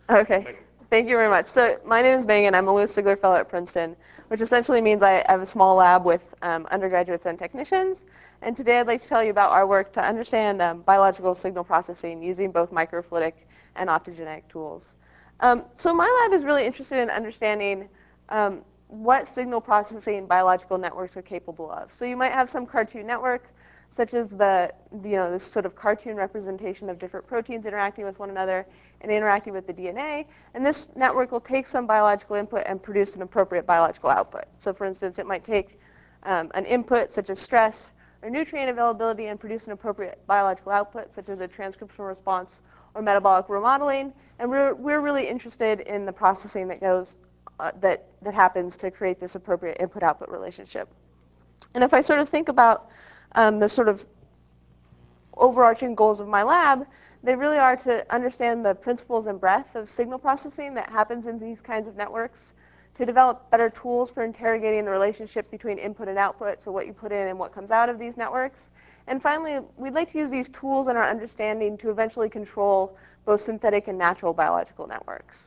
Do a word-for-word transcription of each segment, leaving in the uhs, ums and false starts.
Okay, thank you very much. So my name is Megan. I'm a Louis Sigler Fellow at Princeton, which essentially means I have a small lab with um, undergraduates and technicians. And today I'd like to tell you about our work to understand um, biological signal processing using both microfluidic and optogenetic tools. Um, so my lab is really interested in understanding um, what signal processing biological networks are capable of. So you might have some cartoon network, such as the, you know, this sort of cartoon representation of different proteins interacting with one another and interacting with the D N A. And this network will take some biological input and produce an appropriate biological output. So for instance, it might take um, an input such as stress or nutrient availability and produce an appropriate biological output, such as a transcriptional response or metabolic remodeling. And we're, we're really interested in the processing that goes, uh, that, that happens to create this appropriate input-output relationship. And if I sort of think about um, the sort of overarching goals of my lab, they really are to understand the principles and breadth of signal processing that happens in these kinds of networks, to develop better tools for interrogating the relationship between input and output, so what you put in and what comes out of these networks. And finally, we'd like to use these tools and our understanding to eventually control both synthetic and natural biological networks.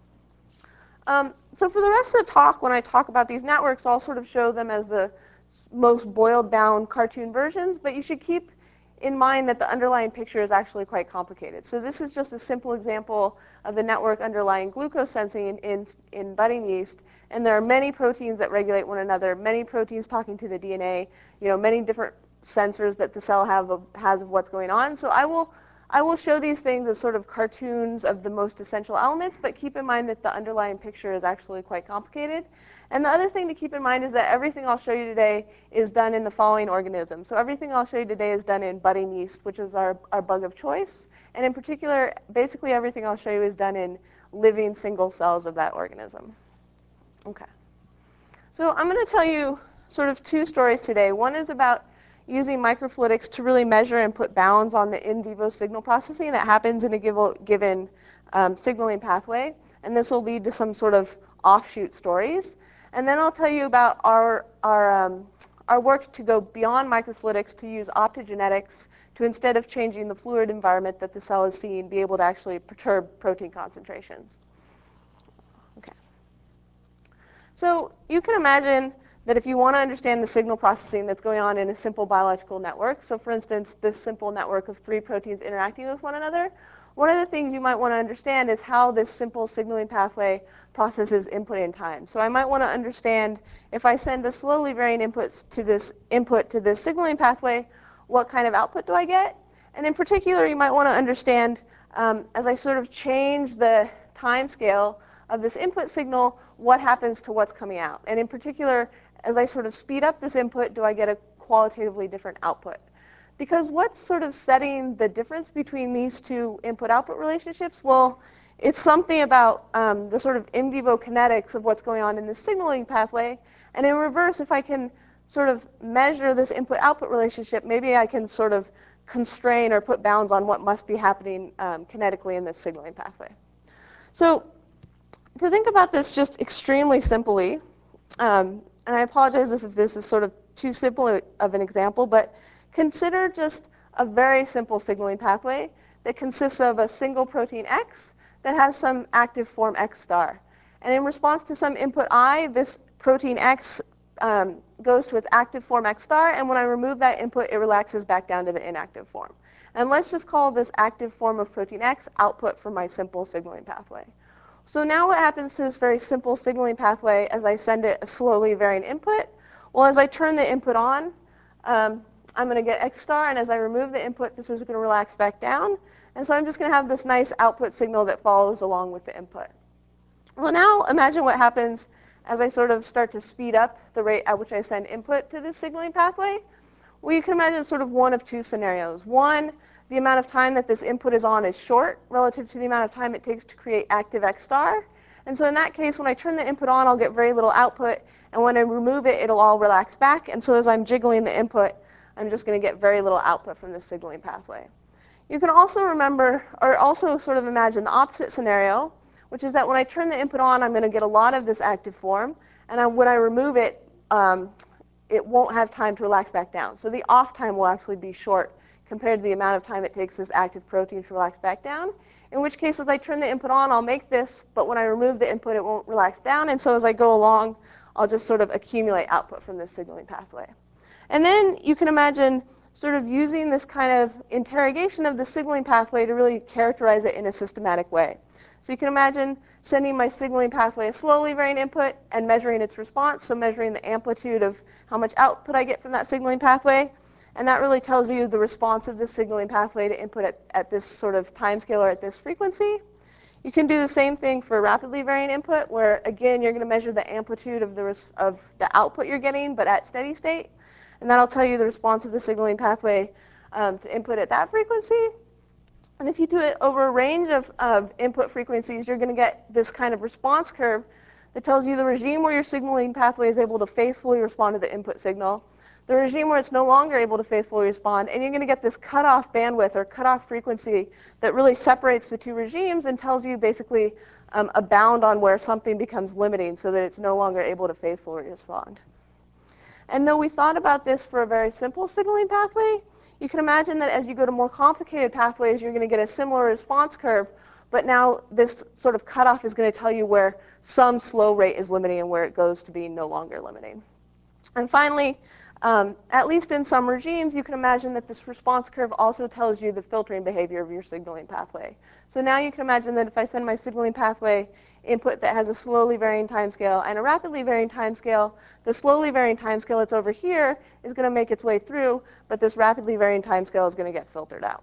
Um, so for the rest of the talk, when I talk about these networks, I'll sort of show them as the most boiled down cartoon versions, but you should keep in mind that the underlying picture is actually quite complicated. So this is just a simple example of the network underlying glucose sensing in, in, in budding yeast, and there are many proteins that regulate one another, many proteins talking to the D N A, you know, many different sensors that the cell have of, has of what's going on. So I will I will show these things as sort of cartoons of the most essential elements, but keep in mind that the underlying picture is actually quite complicated. And the other thing to keep in mind is that everything I'll show you today is done in the following organism. So everything I'll show you today is done in budding yeast, which is our, our bug of choice. And in particular, basically everything I'll show you is done in living single cells of that organism. Okay. So I'm going to tell you sort of two stories today. One is about using microfluidics to really measure and put bounds on the in vivo signal processing that happens in a given um, signaling pathway. And this will lead to some sort of offshoot stories. And then I'll tell you about our, our, um, our work to go beyond microfluidics to use optogenetics to, instead of changing the fluid environment that the cell is seeing, be able to actually perturb protein concentrations. Okay. So you can imagine that if you want to understand the signal processing that's going on in a simple biological network, so for instance, this simple network of three proteins interacting with one another, one of the things you might want to understand is how this simple signaling pathway processes input in time. So I might want to understand if I send a slowly varying inputs to this input to this signaling pathway, what kind of output do I get? And in particular, you might want to understand um, as I sort of change the time scale of this input signal, what happens to what's coming out? And in particular, as I sort of speed up this input, do I get a qualitatively different output? Because what's sort of setting the difference between these two input-output relationships? Well, it's something about um, the sort of in vivo kinetics of what's going on in the signaling pathway. And in reverse, if I can sort of measure this input-output relationship, maybe I can sort of constrain or put bounds on what must be happening um, kinetically in this signaling pathway. So to think about this just extremely simply, um, and I apologize if this is sort of too simple of an example, but consider just a very simple signaling pathway that consists of a single protein X that has some active form X star. And in response to some input I, this protein X um, goes to its active form X star, and when I remove that input, it relaxes back down to the inactive form. And let's just call this active form of protein X output from my simple signaling pathway. So now what happens to this very simple signaling pathway as I send it a slowly varying input? Well, as I turn the input on, um, I'm going to get X star, and as I remove the input, this is going to relax back down. And so I'm just going to have this nice output signal that follows along with the input. Well, now imagine what happens as I sort of start to speed up the rate at which I send input to this signaling pathway. Well, you can imagine sort of one of two scenarios. One, the amount of time that this input is on is short relative to the amount of time it takes to create active X star. And so in that case, when I turn the input on, I'll get very little output. And when I remove it, it'll all relax back. And so as I'm jiggling the input, I'm just going to get very little output from this signaling pathway. You can also remember, or also sort of imagine the opposite scenario, which is that when I turn the input on, I'm going to get a lot of this active form. And I, when I remove it, um, it won't have time to relax back down. So the off time will actually be short compared to the amount of time it takes this active protein to relax back down. In which case, as I turn the input on, I'll make this, but when I remove the input, it won't relax down. And so as I go along, I'll just sort of accumulate output from this signaling pathway. And then you can imagine sort of using this kind of interrogation of the signaling pathway to really characterize it in a systematic way. So you can imagine sending my signaling pathway a slowly varying input and measuring its response, so measuring the amplitude of how much output I get from that signaling pathway. And that really tells you the response of this signaling pathway to input at, at this sort of time scale or at this frequency. You can do the same thing for rapidly varying input, where again, you're going to measure the amplitude of the, res- of the output you're getting, but at steady state. And that'll tell you the response of the signaling pathway um, to input at that frequency. And if you do it over a range of, of input frequencies, you're going to get this kind of response curve that tells you the regime where your signaling pathway is able to faithfully respond to the input signal, the regime where it's no longer able to faithfully respond, and you're going to get this cutoff bandwidth or cutoff frequency that really separates the two regimes and tells you basically um, a bound on where something becomes limiting so that it's no longer able to faithfully respond. And though we thought about this for a very simple signaling pathway, you can imagine that as you go to more complicated pathways, you're going to get a similar response curve, but now this sort of cutoff is going to tell you where some slow rate is limiting and where it goes to be no longer limiting. And finally, um, at least in some regimes, you can imagine that this response curve also tells you the filtering behavior of your signaling pathway. So now you can imagine that if I send my signaling pathway input that has a slowly varying timescale and a rapidly varying timescale, the slowly varying timescale that's over here is going to make its way through, but this rapidly varying timescale is going to get filtered out.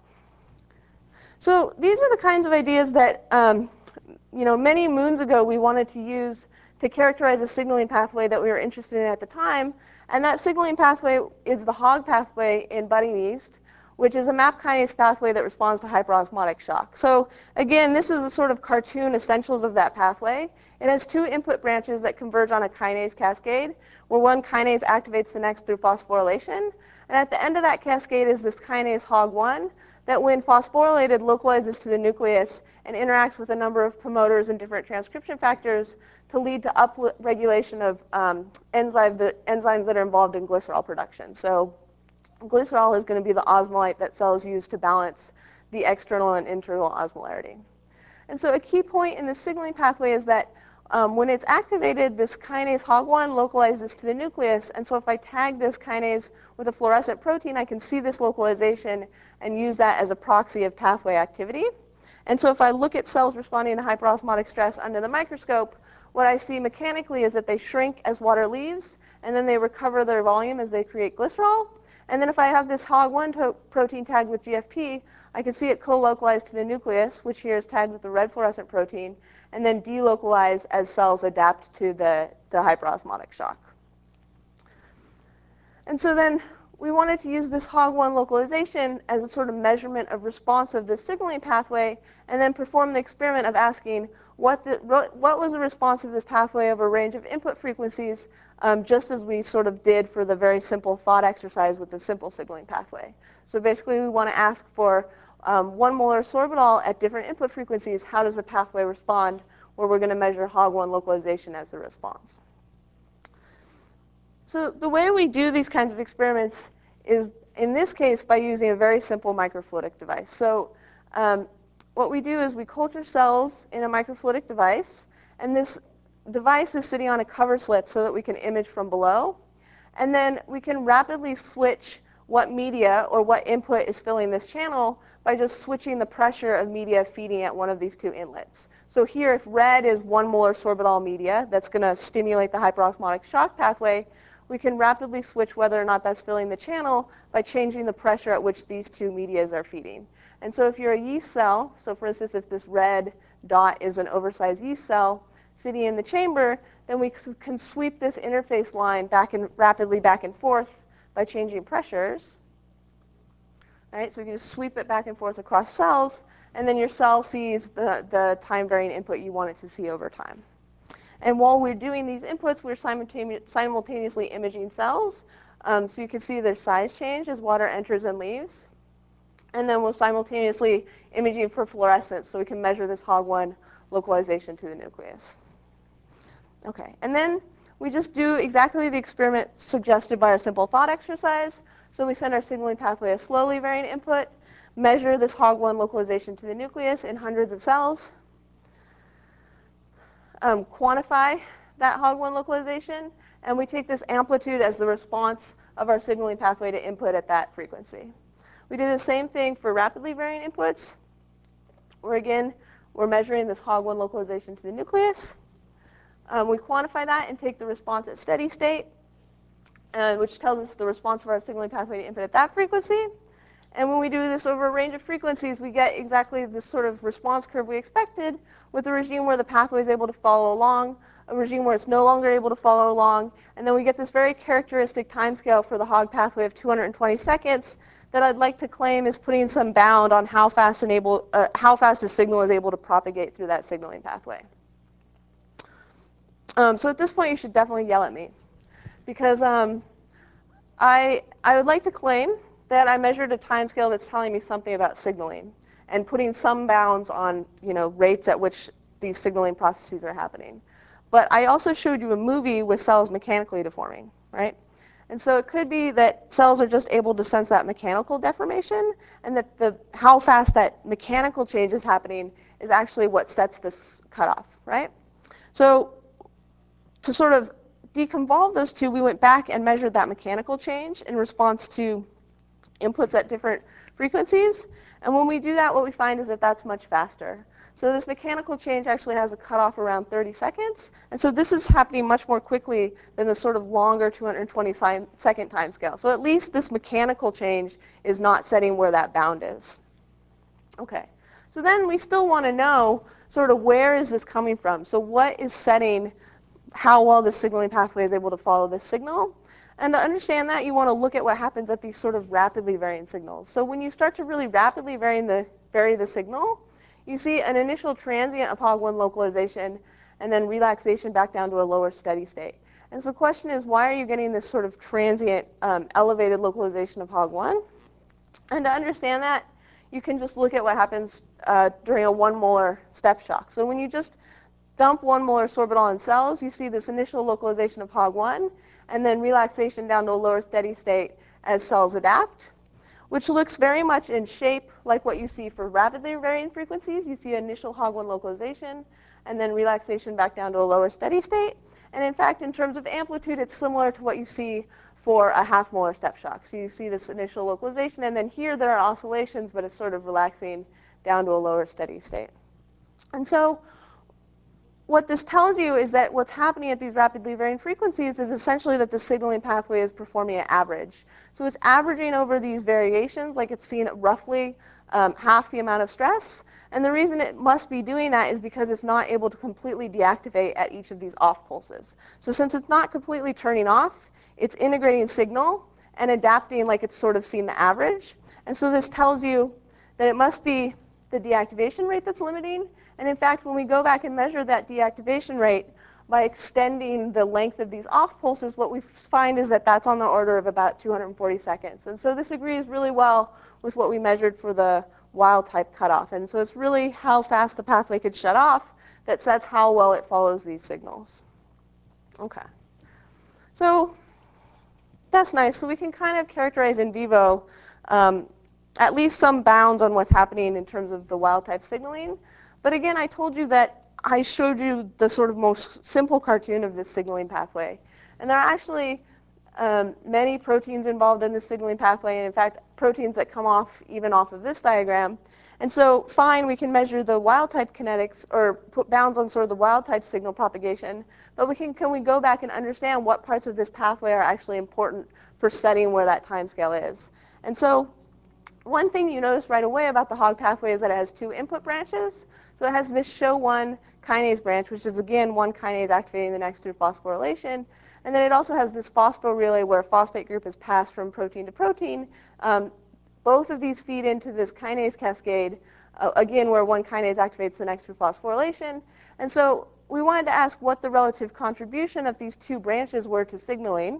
So these are the kinds of ideas that um, you know, many moons ago we wanted to use to characterize a signaling pathway that we were interested in at the time. And that signaling pathway is the Hogg pathway in budding yeast, which is a MAP kinase pathway that responds to hyperosmotic shock. So again, this is a sort of cartoon essentials of that pathway. It has two input branches that converge on a kinase cascade, where one kinase activates the next through phosphorylation. And at the end of that cascade is this kinase Hogg one that when phosphorylated localizes to the nucleus and interacts with a number of promoters and different transcription factors to lead to upregulation of um, enzyme, the enzymes that are involved in glycerol production. So glycerol is going to be the osmolyte that cells use to balance the external and internal osmolarity. And so a key point in the signaling pathway is that um, when it's activated, this kinase Hogg one localizes to the nucleus. And so if I tag this kinase with a fluorescent protein, I can see this localization and use that as a proxy of pathway activity. And so if I look at cells responding to hyperosmotic stress under the microscope, what I see mechanically is that they shrink as water leaves, and then they recover their volume as they create glycerol. And then if I have this Hogg one protein tagged with G F P, I can see it co-localize to the nucleus, which here is tagged with the red fluorescent protein, and then delocalize as cells adapt to the, the hyperosmotic shock. And so then we wanted to use this Hogg one localization as a sort of measurement of response of the signaling pathway, and then perform the experiment of asking what, the, what was the response of this pathway over a range of input frequencies, um, just as we sort of did for the very simple thought exercise with the simple signaling pathway. So basically we want to ask for um, one molar sorbitol at different input frequencies. How does the pathway respond? Where we're going to measure Hogg one localization as the response. So the way we do these kinds of experiments is, in this case, by using a very simple microfluidic device. So um, what we do is we culture cells in a microfluidic device, and this device is sitting on a cover slip so that we can image from below. And then we can rapidly switch what media or what input is filling this channel by just switching the pressure of media feeding at one of these two inlets. So here, if red is one molar sorbitol media that's going to stimulate the hyperosmotic shock pathway, we can rapidly switch whether or not that's filling the channel by changing the pressure at which these two medias are feeding. And so if you're a yeast cell, so for instance, if this red dot is an oversized yeast cell sitting in the chamber, then we can sweep this interface line back and rapidly back and forth by changing pressures. All right, so we can just sweep it back and forth across cells, and then your cell sees the, the time-varying input you want it to see over time. And while we're doing these inputs, we're simultaneously imaging cells. Um, so you can see their size change as water enters and leaves. And then we'll simultaneously imaging for fluorescence, so we can measure this Hogg one localization to the nucleus. Okay, and then we just do exactly the experiment suggested by our simple thought exercise. So we send our signaling pathway a slowly varying input, measure this H O G one localization to the nucleus in hundreds of cells, um, quantify that H O G one localization, and we take this amplitude as the response of our signaling pathway to input at that frequency. We do the same thing for rapidly varying inputs, where again, we're measuring this H O G one localization to the nucleus. Um, we quantify that and take the response at steady state, uh, which tells us the response of our signaling pathway to input at that frequency. And when we do this over a range of frequencies, we get exactly the sort of response curve we expected with a regime where the pathway is able to follow along, a regime where it's no longer able to follow along, and then we get this very characteristic timescale for the H O G pathway of two hundred twenty seconds that I'd like to claim is putting some bound on how fast, enable, uh, how fast a signal is able to propagate through that signaling pathway. Um, so at this point, you should definitely yell at me, because um, I, I would like to claim that I measured a timescale that's telling me something about signaling and putting some bounds on, you know, rates at which these signaling processes are happening. But I also showed you a movie with cells mechanically deforming, right? And so it could be that cells are just able to sense that mechanical deformation, and that the, how fast that mechanical change is happening is actually what sets this cutoff, right? So to sort of deconvolve those two, we went back and measured that mechanical change in response to inputs at different frequencies. And when we do that, what we find is that that's much faster. So this mechanical change actually has a cutoff around thirty seconds. And so this is happening much more quickly than the sort of longer two hundred twenty second time scale. So at least this mechanical change is not setting where that bound is. Okay. So then we still want to know sort of where is this coming from? So what is setting how well the signaling pathway is able to follow this signal? And to understand that, you want to look at what happens at these sort of rapidly varying signals. So when you start to really rapidly vary the, vary the signal, you see an initial transient of H O G one localization and then relaxation back down to a lower steady state. And so the question is, why are you getting this sort of transient um, elevated localization of H O G one? And to understand that, you can just look at what happens uh, during a one molar step shock. So when you just dump one molar sorbitol in cells, you see this initial localization of H O G one, and then relaxation down to a lower steady state as cells adapt, which looks very much in shape like what you see for rapidly varying frequencies. You see initial H O G one localization, and then relaxation back down to a lower steady state. And in fact, in terms of amplitude, it's similar to what you see for a half molar step shock. So you see this initial localization, and then here there are oscillations, but it's sort of relaxing down to a lower steady state. And so what this tells you is that what's happening at these rapidly varying frequencies is essentially that the signaling pathway is performing at average. So it's averaging over these variations, like it's seeing roughly um, half the amount of stress. And the reason it must be doing that is because it's not able to completely deactivate at each of these off pulses. So since it's not completely turning off, it's integrating signal and adapting like it's sort of seeing the average. And so this tells you that it must be the deactivation rate that's limiting. And in fact, when we go back and measure that deactivation rate by extending the length of these off pulses, what we find is that that's on the order of about two hundred forty seconds. And so this agrees really well with what we measured for the wild type cutoff. And so it's really how fast the pathway could shut off that sets how well it follows these signals. Okay. So that's nice. So we can kind of characterize in vivo um, at least some bounds on what's happening in terms of the wild type signaling. But again, I told you that I showed you the sort of most simple cartoon of this signaling pathway. And there are actually um, many proteins involved in this signaling pathway, and in fact, proteins that come off even off of this diagram. And so, fine, we can measure the wild type kinetics, or put bounds on sort of the wild type signal propagation, but we can, can we go back and understand what parts of this pathway are actually important for setting where that time scale is? And so, one thing you notice right away about the H O G pathway is that it has two input branches. So it has this show one kinase branch, which is again one kinase activating the next through phosphorylation. And then it also has this phospho-relay where a phosphate group is passed from protein to protein. Um, both of these feed into this kinase cascade, uh, again, where one kinase activates the next through phosphorylation. And so we wanted to ask what the relative contribution of these two branches were to signaling.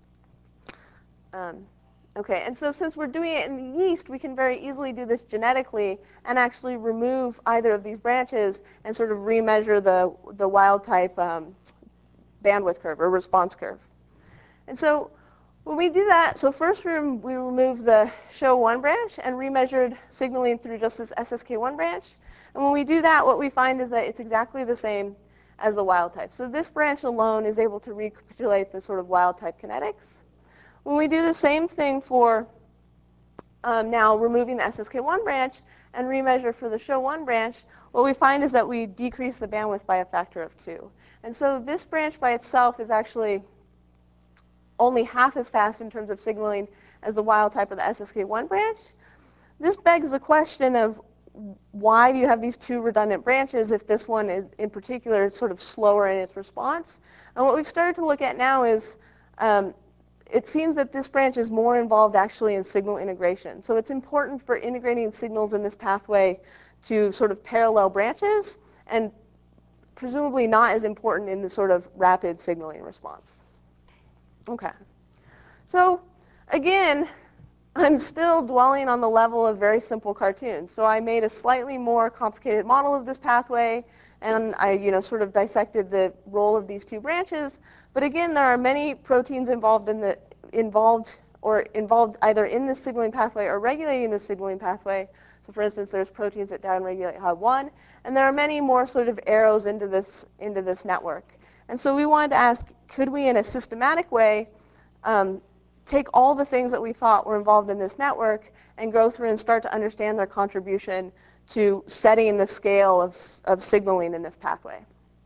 Um, Okay, and so since we're doing it in the yeast, we can very easily do this genetically and actually remove either of these branches and sort of remeasure the, the wild type um, bandwidth curve or response curve. And so When we do that, so first we, rem we removed the show one branch and remeasured signaling through just this S S K one branch. And when we do that, what we find is that it's exactly the same as the wild type. So this branch alone is able to recapitulate the sort of wild type kinetics. When we do the same thing for um, now removing the S S K one branch and remeasure for the show one branch, what we find is that we decrease the bandwidth by a factor of two. And so this branch by itself is actually only half as fast in terms of signaling as the wild type of the S S K one branch. This begs the question of why do you have these two redundant branches if this one is, in particular, is sort of slower in its response? And what we've started to look at now is um, it seems that this branch is more involved actually in signal integration. So it's important for integrating signals in this pathway to sort of parallel branches, and presumably not as important in the sort of rapid signaling response. Okay. So again, I'm still dwelling on the level of very simple cartoons. So I made a slightly more complicated model of this pathway, and I, you know, sort of dissected the role of these two branches. But again, there are many proteins involved in the involved or involved either in this signaling pathway or regulating this signaling pathway. So for instance, there's proteins that downregulate H A V one, and there are many more sort of arrows into this into this network. And so we wanted to ask, could we, in a systematic way, um, take all the things that we thought were involved in this network and go through and start to understand their contribution to setting the scale of, of signaling in this pathway.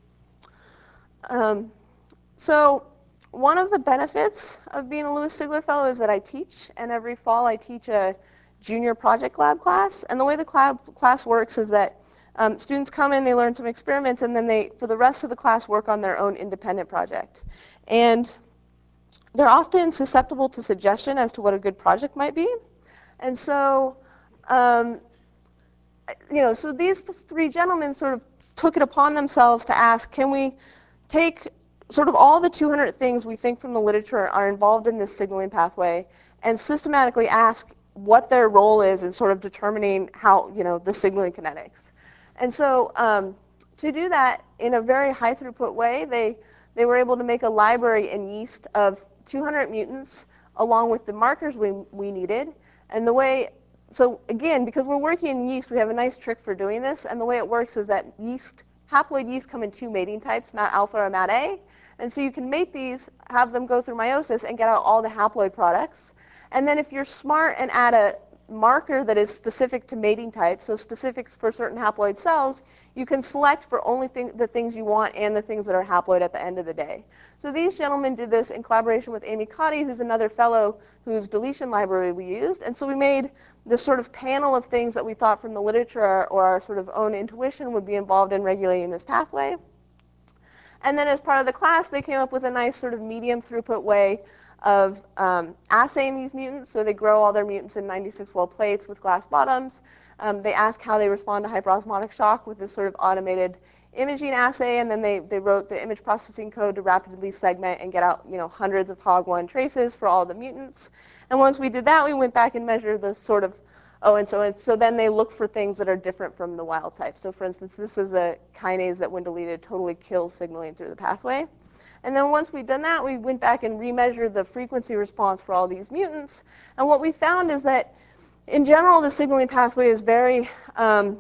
Um, so one of the benefits of being a Lewis Sigler Fellow is that I teach, and every fall I teach a junior project lab class. And the way the class works is that um, students come in, they learn some experiments, and then they, for the rest of the class, work on their own independent project. And they're often susceptible to suggestion as to what a good project might be. And so, um, you know, so these three gentlemen sort of took it upon themselves to ask, can we take sort of all the two hundred things we think from the literature are involved in this signaling pathway and systematically ask what their role is in sort of determining how, you know, the signaling kinetics. And so um, to do that in a very high throughput way, they, they were able to make a library in yeast of two hundred mutants along with the markers we, we needed. And the way, so again, because we're working in yeast, we have a nice trick for doing this. And the way it works is that yeast, haploid yeast come in two mating types, MAT alpha or MAT A. And so you can mate these, have them go through meiosis, and get out all the haploid products. And then if you're smart and add a marker that is specific to mating types, so specific for certain haploid cells, you can select for only thing, the things you want and the things that are haploid at the end of the day. So these gentlemen did this in collaboration with Amy Cotty, who's another fellow whose deletion library we used. And so we made this sort of panel of things that we thought from the literature or our sort of own intuition would be involved in regulating this pathway. And then as part of the class, they came up with a nice sort of medium throughput way of um, assaying these mutants. So they grow all their mutants in ninety-six well plates with glass bottoms. Um, they ask how they respond to hyperosmotic shock with this sort of automated imaging assay, and then they, they wrote the image processing code to rapidly segment and get out, you know, hundreds of H O G one traces for all the mutants. And once we did that, we went back and measured the sort of, oh, and so, and so then they look for things that are different from the wild type. So for instance, this is a kinase that when deleted totally kills signaling through the pathway. And then once we'd done that, we went back and remeasured the frequency response for all these mutants. And what we found is that, in general, the signaling pathway is very um,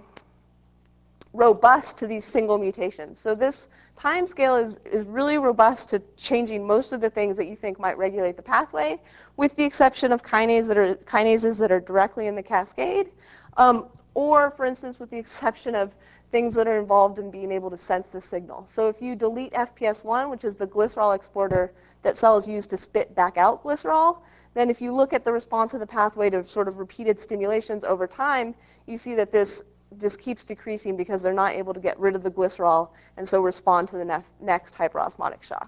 robust to these single mutations. So this time scale is, is really robust to changing most of the things that you think might regulate the pathway, with the exception of kinases that are, kinases that are directly in the cascade, um, or, for instance, with the exception of things that are involved in being able to sense the signal. So if you delete F P S one, which is the glycerol exporter that cells use to spit back out glycerol, then if you look at the response of the pathway to sort of repeated stimulations over time, you see that this just keeps decreasing because they're not able to get rid of the glycerol and so respond to the nef next hyperosmotic shock.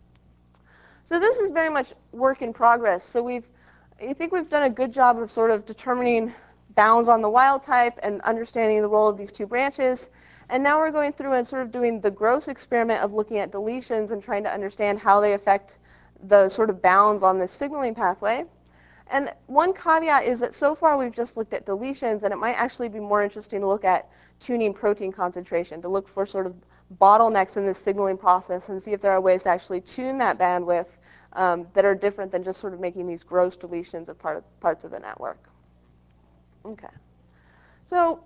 So this is very much work in progress. So we've, I think we've done a good job of sort of determining bounds on the wild type and understanding the role of these two branches. And now we're going through and sort of doing the gross experiment of looking at deletions and trying to understand how they affect the sort of bounds on this signaling pathway. And one caveat is that so far we've just looked at deletions, and it might actually be more interesting to look at tuning protein concentration, to look for sort of bottlenecks in this signaling process and see if there are ways to actually tune that bandwidth um, that are different than just sort of making these gross deletions of part of, parts of the network. Okay. So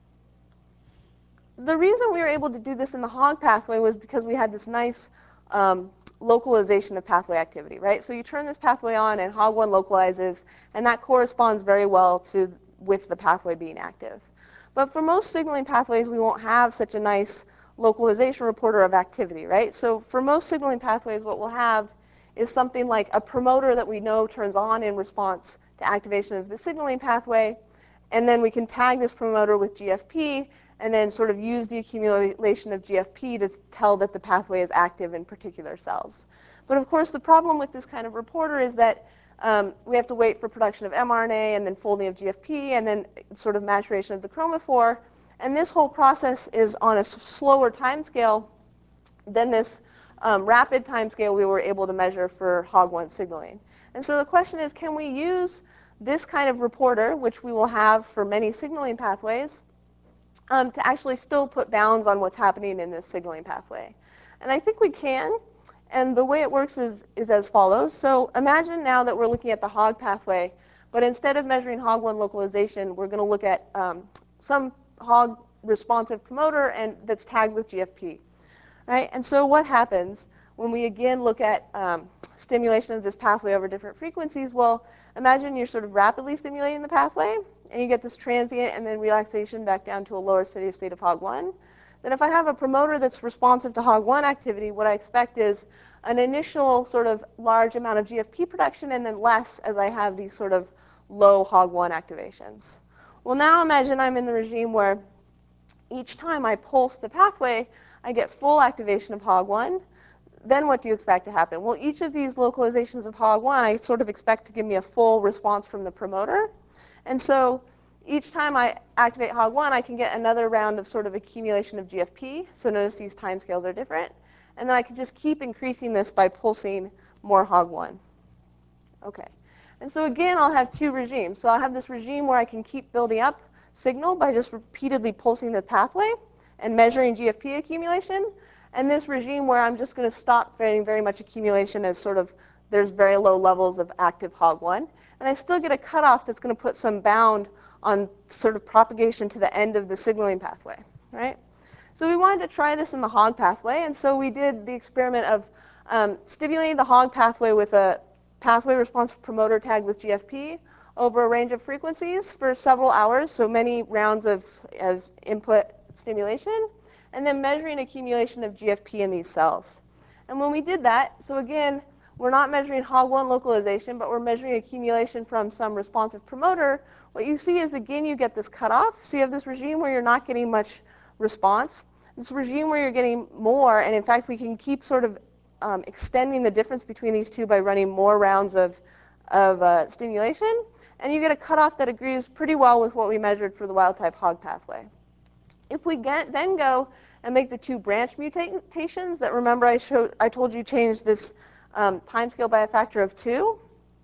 the reason we were able to do this in the hog pathway was because we had this nice um, localization of pathway activity, right? So you turn this pathway on and hog one localizes, and that corresponds very well to with the pathway being active. But for most signaling pathways, we won't have such a nice localization reporter of activity, right? So for most signaling pathways, what we'll have is something like a promoter that we know turns on in response to activation of the signaling pathway, and then we can tag this promoter with G F P, and then sort of use the accumulation of G F P to tell that the pathway is active in particular cells. But of course, the problem with this kind of reporter is that um, we have to wait for production of mRNA and then folding of G F P and then sort of maturation of the chromophore. And this whole process is on a slower time scale than this um, rapid time scale we were able to measure for hog one signaling. And so the question is, can we use this kind of reporter, which we will have for many signaling pathways, um, to actually still put bounds on what's happening in this signaling pathway? And I think we can. And the way it works is, is as follows. So imagine now that we're looking at the hog pathway, but instead of measuring hog one localization, we're going to look at um, some hog responsive promoter and that's tagged with G F P. Right? And so what happens when we again look at um, stimulation of this pathway over different frequencies? Well, imagine you're sort of rapidly stimulating the pathway, and you get this transient and then relaxation back down to a lower steady state of hog one. Then if I have a promoter that's responsive to hog one activity, what I expect is an initial sort of large amount of G F P production and then less as I have these sort of low hog one activations. Well, now imagine I'm in the regime where each time I pulse the pathway, I get full activation of hog one. Then what do you expect to happen? Well, each of these localizations of hog one, I sort of expect to give me a full response from the promoter. And so each time I activate hog one, I can get another round of sort of accumulation of G F P. So notice these timescales are different. And then I can just keep increasing this by pulsing more hog one. Okay. And so again, I'll have two regimes. So I'll have this regime where I can keep building up signal by just repeatedly pulsing the pathway and measuring G F P accumulation, and this regime where I'm just going to stop very, very much accumulation as sort of there's very low levels of active hog one, and I still get a cutoff that's going to put some bound on sort of propagation to the end of the signaling pathway, right? So we wanted to try this in the hog pathway, and so we did the experiment of um, stimulating the hog pathway with a pathway response promoter tagged with G F P over a range of frequencies for several hours, so many rounds of, of input stimulation, and then measuring accumulation of G F P in these cells. And when we did that, so again, we're not measuring hog one localization, but we're measuring accumulation from some responsive promoter. What you see is, again, you get this cutoff. So you have this regime where you're not getting much response, this regime where you're getting more, and in fact, we can keep sort of um, extending the difference between these two by running more rounds of, of uh, stimulation, and you get a cutoff that agrees pretty well with what we measured for the wild-type hog pathway. If we get, then go and make the two branch mutations that, remember, I, showed, I told you change this um, timescale by a factor of two,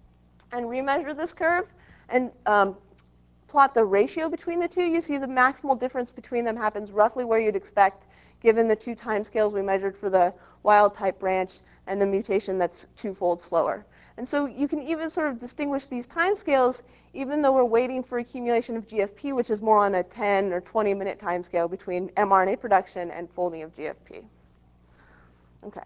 and remeasure this curve, and um, plot the ratio between the two, you see the maximal difference between them happens roughly where you'd expect, given the two timescales we measured for the wild-type branch and the mutation that's twofold slower. And so you can even sort of distinguish these timescales, even though we're waiting for accumulation of G F P, which is more on a ten or twenty minute timescale between mRNA production and folding of G F P. Okay.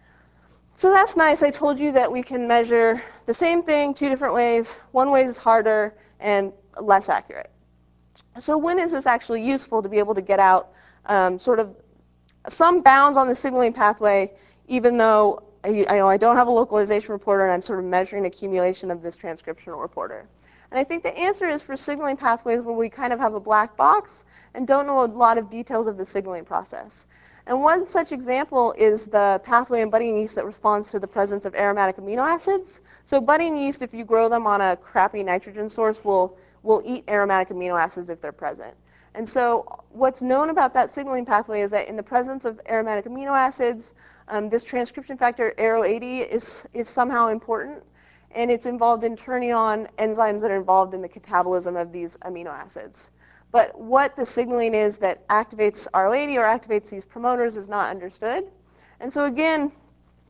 So that's nice. I told you that we can measure the same thing two different ways. One way is harder and less accurate. So when is this actually useful to be able to get out um, sort of some bounds on the signaling pathway, even though I, I, know I don't have a localization reporter and I'm sort of measuring accumulation of this transcriptional reporter? And I think the answer is for signaling pathways where we kind of have a black box and don't know a lot of details of the signaling process. And one such example is the pathway in budding yeast that responds to the presence of aromatic amino acids. So budding yeast, if you grow them on a crappy nitrogen source, will, will eat aromatic amino acids if they're present. And so what's known about that signaling pathway is that in the presence of aromatic amino acids, um, this transcription factor A R O eighty is, is somehow important, and it's involved in turning on enzymes that are involved in the catabolism of these amino acids. But what the signaling is that activates A R O eighty or activates these promoters is not understood. And so again,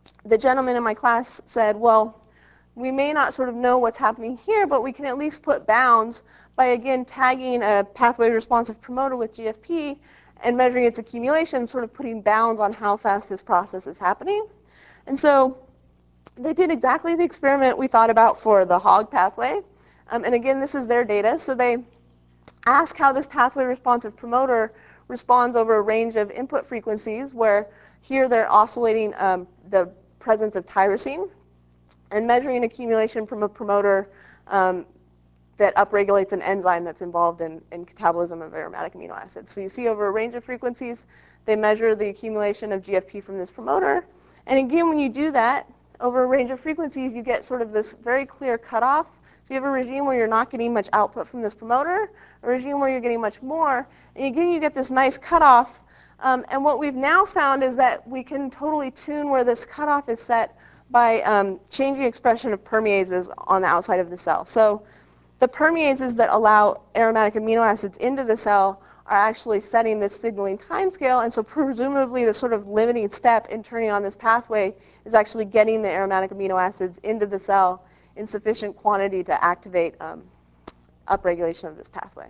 the gentleman in my class said, well, we may not sort of know what's happening here, but we can at least put bounds by, again, tagging a pathway responsive promoter with G F P and measuring its accumulation, sort of putting bounds on how fast this process is happening. And so they did exactly the experiment we thought about for the hog pathway. Um, and again, this is their data. So they ask how this pathway responsive promoter responds over a range of input frequencies, where here they're oscillating um, the presence of tyrosine and measuring accumulation from a promoter um, that upregulates an enzyme that's involved in, in catabolism of aromatic amino acids. So you see over a range of frequencies, they measure the accumulation of G F P from this promoter. And again, when you do that, over a range of frequencies, you get sort of this very clear cutoff. So you have a regime where you're not getting much output from this promoter, a regime where you're getting much more, and again, you get this nice cutoff. Um, and what we've now found is that we can totally tune where this cutoff is set by um, changing expression of permeases on the outside of the cell. So the permeases that allow aromatic amino acids into the cell are actually setting this signaling timescale, and so presumably the sort of limiting step in turning on this pathway is actually getting the aromatic amino acids into the cell in sufficient quantity to activate um, upregulation of this pathway.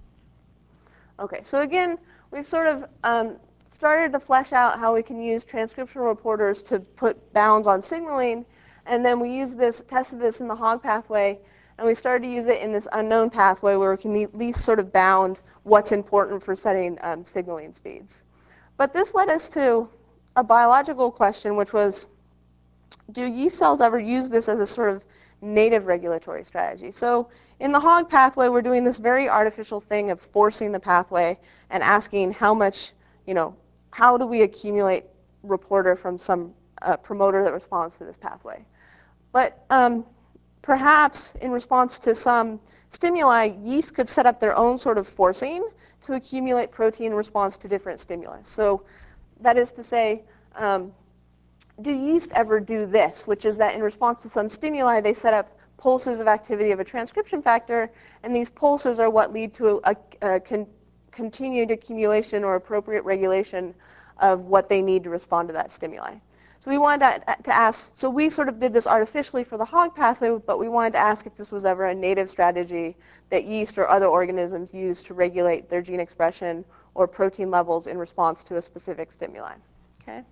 Okay, so again, we've sort of um, started to flesh out how we can use transcriptional reporters to put bounds on signaling, and then we used this, tested this in the hog pathway, and we started to use it in this unknown pathway where we can at least sort of bound what's important for setting um, signaling speeds. But this led us to a biological question, which was, do yeast cells ever use this as a sort of native regulatory strategy? So in the hog pathway, we're doing this very artificial thing of forcing the pathway and asking how much, you know, how do we accumulate reporter from some uh, promoter that responds to this pathway? But um, perhaps in response to some stimuli, yeast could set up their own sort of forcing to accumulate protein in response to different stimulus. So that is to say, um, do yeast ever do this, which is that in response to some stimuli, they set up pulses of activity of a transcription factor, and these pulses are what lead to a, a con continued accumulation or appropriate regulation of what they need to respond to that stimuli. So we wanted to, to ask, so we sort of did this artificially for the hog pathway, but we wanted to ask if this was ever a native strategy that yeast or other organisms use to regulate their gene expression or protein levels in response to a specific stimuli. Okay?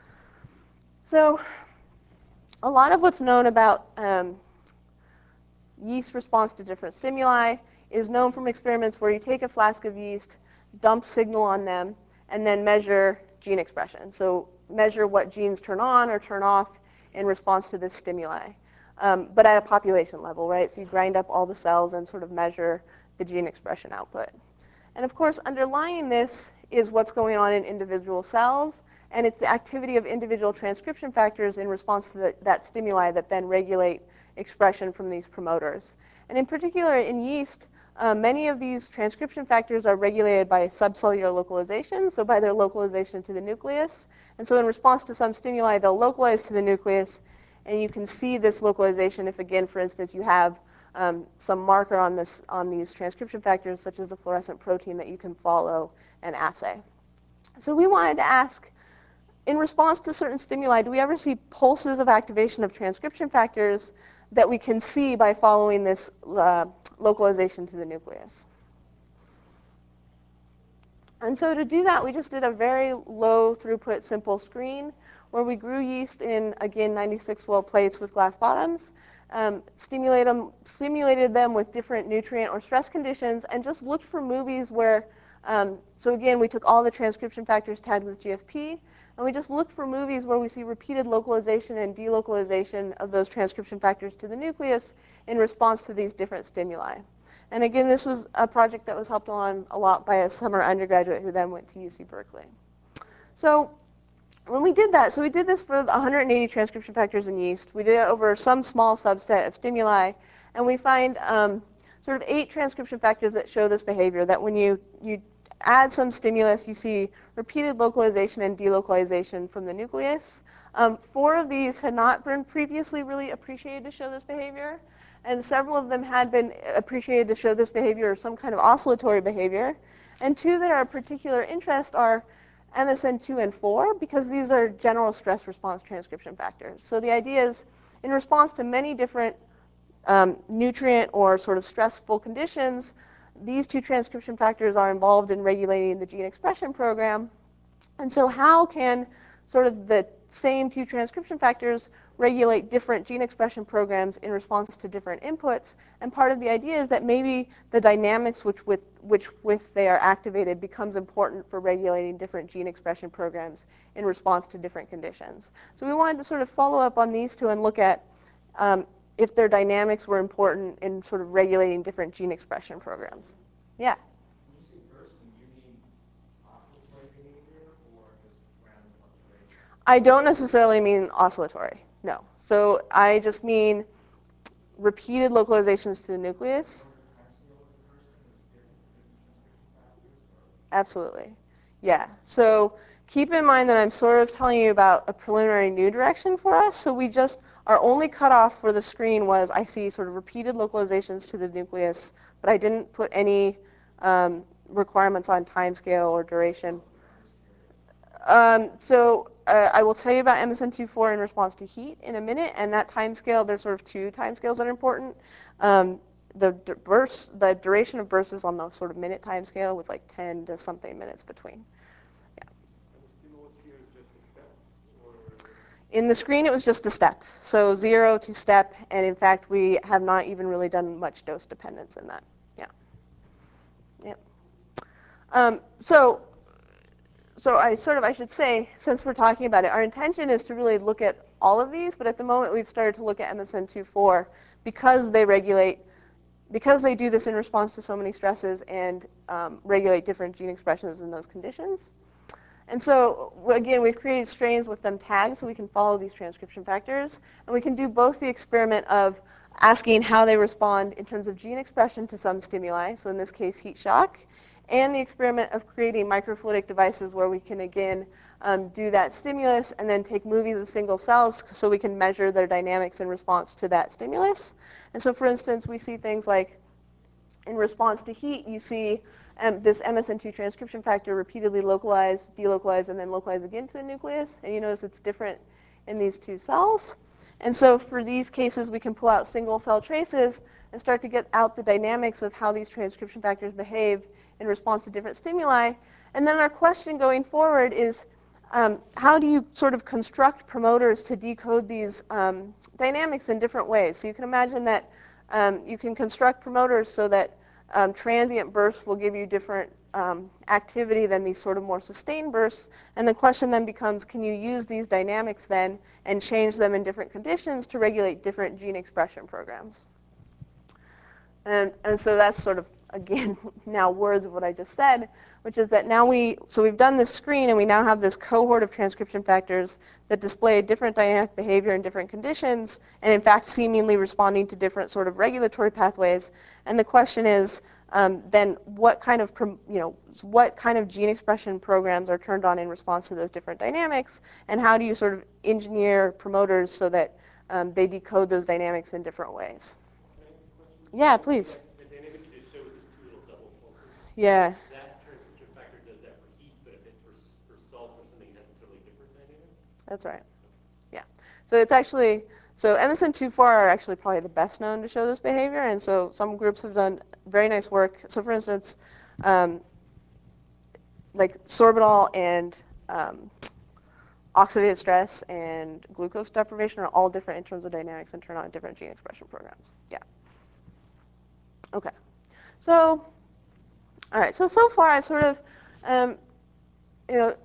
So a lot of what's known about um, yeast response to different stimuli is known from experiments where you take a flask of yeast, dump signal on them, and then measure gene expression. So measure what genes turn on or turn off in response to this stimuli, um, but at a population level, right? So you grind up all the cells and sort of measure the gene expression output. And of course, underlying this is what's going on in individual cells, and it's the activity of individual transcription factors in response to the, that stimuli that then regulate expression from these promoters. And in particular, in yeast, uh, many of these transcription factors are regulated by subcellular localization, so by their localization to the nucleus. And so in response to some stimuli, they'll localize to the nucleus, and you can see this localization if, again, for instance, you have um, some marker on, this, on these transcription factors, such as a fluorescent protein that you can follow and assay. So we wanted to ask, in response to certain stimuli, do we ever see pulses of activation of transcription factors that we can see by following this uh, localization to the nucleus? And so to do that, we just did a very low throughput simple screen where we grew yeast in, again, ninety-six well plates with glass bottoms, um, stimulate them, stimulated them with different nutrient or stress conditions, and just looked for movies where, um, so again, we took all the transcription factors tagged with G F P, and we just looked for movies where we see repeated localization and delocalization of those transcription factors to the nucleus in response to these different stimuli. And again, this was a project that was helped on a lot by a summer undergraduate who then went to U C Berkeley. So when we did that, so we did this for one hundred eighty transcription factors in yeast. We did it over some small subset of stimuli, and we find um, sort of eight transcription factors that show this behavior, that when you, you add some stimulus, you see repeated localization and delocalization from the nucleus. Um, four of these had not been previously really appreciated to show this behavior, and several of them had been appreciated to show this behavior or some kind of oscillatory behavior. And two that are of particular interest are M S N two and four because these are general stress response transcription factors. So the idea is, in response to many different um, nutrient or sort of stressful conditions, these two transcription factors are involved in regulating the gene expression program. And so how can sort of the same two transcription factors regulate different gene expression programs in response to different inputs? And part of the idea is that maybe the dynamics which with which with they are activated becomes important for regulating different gene expression programs in response to different conditions. So we wanted to sort of follow up on these two and look at um, if their dynamics were important in sort of regulating different gene expression programs. Yeah? When you say bursting, do you mean oscillatory behavior or just random fluctuation? I don't necessarily mean oscillatory, no. So I just mean repeated localizations to the nucleus. So is the time scale of the bursting is different for different transcription factors? Or? Absolutely. Yeah. So keep in mind that I'm sort of telling you about a preliminary new direction for us. So we just, our only cutoff for the screen was I see sort of repeated localizations to the nucleus, but I didn't put any um, requirements on time scale or duration. Um, so uh, I will tell you about M S N two four in response to heat in a minute, and that time scale, there's sort of two time scales that are important. Um, the d- burst, the duration of bursts is on the sort of minute time scale with like ten to something minutes between. Yeah. And the stimulus here is just a step, or? In the screen, it was just a step, so zero to step, and in fact, we have not even really done much dose dependence in that. Yeah. Yep. Um, so So I sort of, I should say, since we're talking about it, our intention is to really look at all of these, but at the moment we've started to look at M S N two four because they regulate, because they do this in response to so many stresses and um, regulate different gene expressions in those conditions. And so, again, we've created strains with them tagged so we can follow these transcription factors. And we can do both the experiment of asking how they respond in terms of gene expression to some stimuli, so in this case, heat shock, and the experiment of creating microfluidic devices where we can, again, um, do that stimulus and then take movies of single cells so we can measure their dynamics in response to that stimulus. And so, for instance, we see things like in response to heat, you see um, this M S N two transcription factor repeatedly localize, delocalize, and then localize again to the nucleus. And you notice it's different in these two cells. And so for these cases, we can pull out single cell traces and start to get out the dynamics of how these transcription factors behave in response to different stimuli. And then our question going forward is, um, how do you sort of construct promoters to decode these um, dynamics in different ways? So you can imagine that um, you can construct promoters so that um, transient bursts will give you different um, activity than these sort of more sustained bursts. And the question then becomes, can you use these dynamics then and change them in different conditions to regulate different gene expression programs? And, and so that's sort of, again, now words of what I just said, which is that now we, so we've done this screen and we now have this cohort of transcription factors that display different dynamic behavior in different conditions, and in fact seemingly responding to different sort of regulatory pathways. And the question is, um, then what kind of, you know, what kind of gene expression programs are turned on in response to those different dynamics, and how do you sort of engineer promoters so that um, they decode those dynamics in different ways? Can I ask a question? Yeah, please. That, that dynamic you just showed with these two little double pulses, Yeah, that transcription factor does that for heat, but if it's for, for salt or something, it has a totally different dynamic? that's right. Yeah. So it's actually, so M S N two four are actually probably the best known to show this behavior, and so some groups have done very nice work. So for instance, um, like sorbitol and um, oxidative stress and glucose deprivation are all different in terms of dynamics and turn on different gene expression programs. Yeah. Okay. So, all right. So so far I've sort of, um, you know,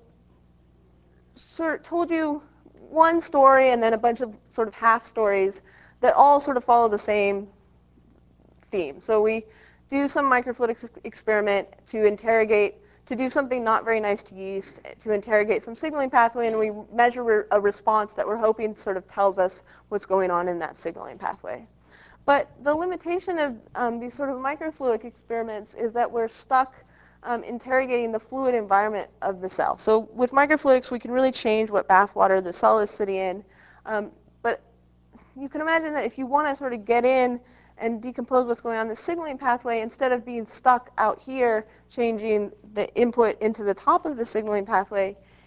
sort of told you one story and then a bunch of sort of half stories that all sort of follow the same theme. So we do some microfluidics experiment to interrogate, to do something not very nice to yeast, to interrogate some signaling pathway, and we measure a response that we're hoping sort of tells us what's going on in that signaling pathway. But the limitation of um, these sort of microfluidic experiments is that we're stuck um, interrogating the fluid environment of the cell. So with microfluidics, we can really change what bathwater the cell is sitting in. Um, but you can imagine that if you want to sort of get in and decompose what's going on in the signaling pathway, instead of being stuck out here changing the input into the top of the signaling pathway,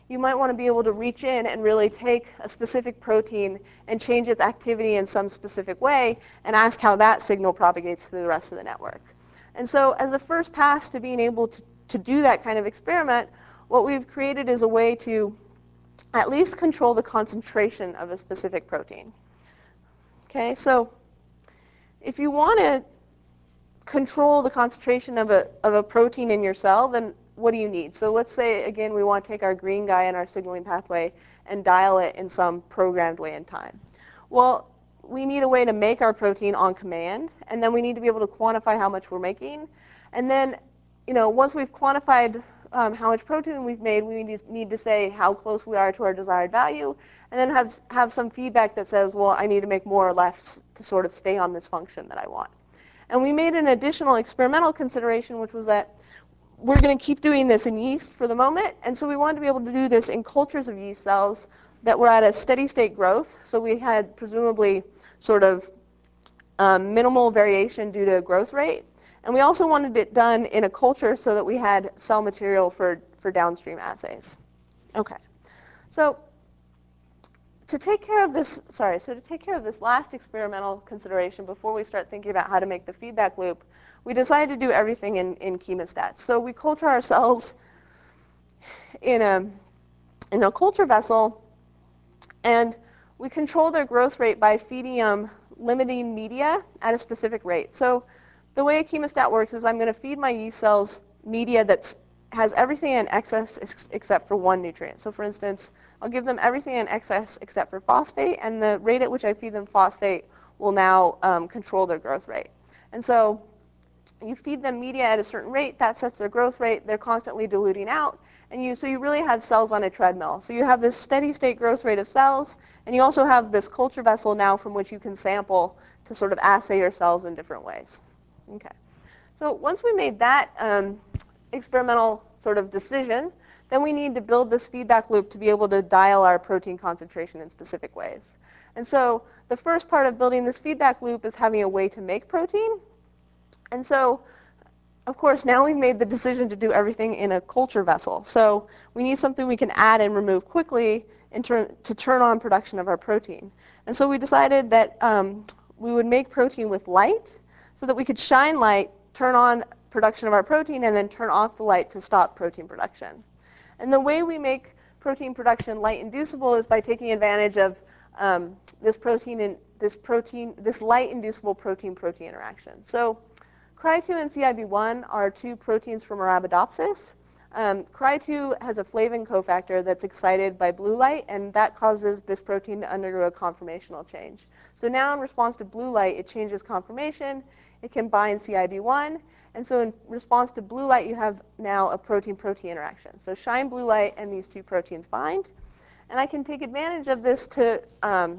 you might want to be able to reach in and really take a specific protein and change its activity in some specific way and ask how that signal propagates through the rest of the network. And so as a first pass to being able to, to do that kind of experiment, what we've created is a way to at least control the concentration of a specific protein. Okay, so if you want to control the concentration of a, of a protein in your cell, then what do you need? So let's say, again, we want to take our green guy in our signaling pathway and dial it in some programmed way in time. Well, we need a way to make our protein on command, and then we need to be able to quantify how much we're making. And then, you know, once we've quantified um, how much protein we've made, we need to, need to say how close we are to our desired value, and then have, have some feedback that says, well, I need to make more or less to sort of stay on this function that I want. And we made an additional experimental consideration, which was that we're going to keep doing this in yeast for the moment, and so we wanted to be able to do this in cultures of yeast cells that were at a steady state growth. So we had presumably sort of um, minimal variation due to growth rate. And we also wanted it done in a culture so that we had cell material for, for downstream assays. Okay, so to take care of this, sorry, so to take care of this last experimental consideration before we start thinking about how to make the feedback loop, we decided to do everything in, in chemostats. So we culture our cells in a, in a culture vessel, and we control their growth rate by feeding them limiting media at a specific rate. So the way a chemostat works is I'm going to feed my yeast cells media that has everything in excess ex except for one nutrient. So for instance, I'll give them everything in excess except for phosphate, and the rate at which I feed them phosphate will now um, control their growth rate. And so you feed them media at a certain rate, that sets their growth rate, they're constantly diluting out, and you, so you really have cells on a treadmill. So you have this steady state growth rate of cells, and you also have this culture vessel now from which you can sample to sort of assay your cells in different ways. Okay. So once we made that um, experimental sort of decision, then we need to build this feedback loop to be able to dial our protein concentration in specific ways. And so the first part of building this feedback loop is having a way to make protein. And so, of course, now we've made the decision to do everything in a culture vessel. So we need something we can add and remove quickly in turn, to turn on production of our protein. And so we decided that um, we would make protein with light so that we could shine light, turn on production of our protein, and then turn off the light to stop protein production. And the way we make protein production light inducible is by taking advantage of um, this protein and this protein, this light inducible protein-protein interaction. So C R Y two and C I B one are two proteins from Arabidopsis. Um, C R Y two has a flavin cofactor that's excited by blue light, and that causes this protein to undergo a conformational change. So now in response to blue light, it changes conformation. It can bind C I B one, and so in response to blue light, you have now a protein-protein interaction. So shine blue light, and these two proteins bind. And I can take advantage of this to um,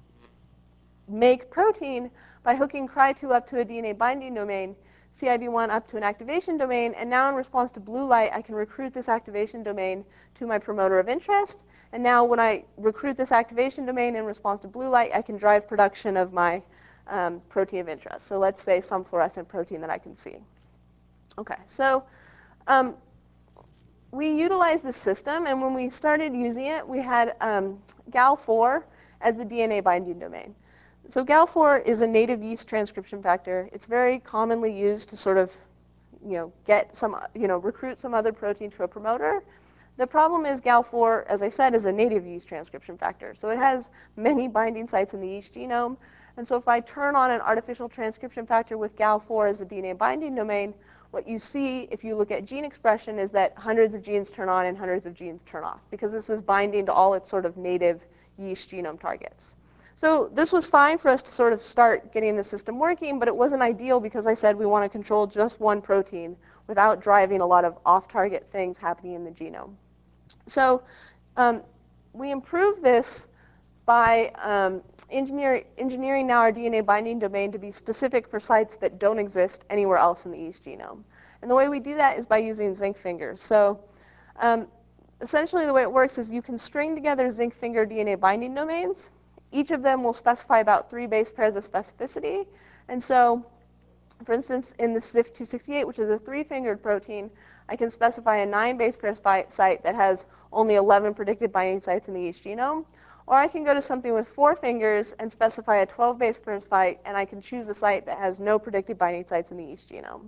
make protein by hooking C R Y two up to a D N A binding domain, C I B one up to an activation domain, and now in response to blue light, I can recruit this activation domain to my promoter of interest. And now when I recruit this activation domain in response to blue light, I can drive production of my um, protein of interest. So let's say some fluorescent protein that I can see. Okay, so um, we utilized this system, and when we started using it, we had um, G A L four as the D N A binding domain. So G A L four is a native yeast transcription factor. It's very commonly used to sort of, you know, get some, you know, recruit some other protein to a promoter. The problem is G A L four, as I said, is a native yeast transcription factor. So it has many binding sites in the yeast genome. And so if I turn on an artificial transcription factor with G A L four as the D N A binding domain, what you see if you look at gene expression is that hundreds of genes turn on and hundreds of genes turn off, because this is binding to all its sort of native yeast genome targets. So this was fine for us to sort of start getting the system working, but it wasn't ideal because I said we want to control just one protein without driving a lot of off-target things happening in the genome. So um, we improved this by um, engineer, engineering now our D N A binding domain to be specific for sites that don't exist anywhere else in the yeast genome. And the way we do that is by using zinc fingers. So um, essentially the way it works is you can string together zinc finger D N A binding domains. Each of them will specify about three base pairs of specificity. And so For instance, in the C Y F two sixty-eight, which is a three-fingered protein, I can specify a nine base pair site that has only eleven predicted binding sites in the yeast genome. Or I can go to something with four fingers and specify a twelve base pair site, and I can choose a site that has no predicted binding sites in the yeast genome.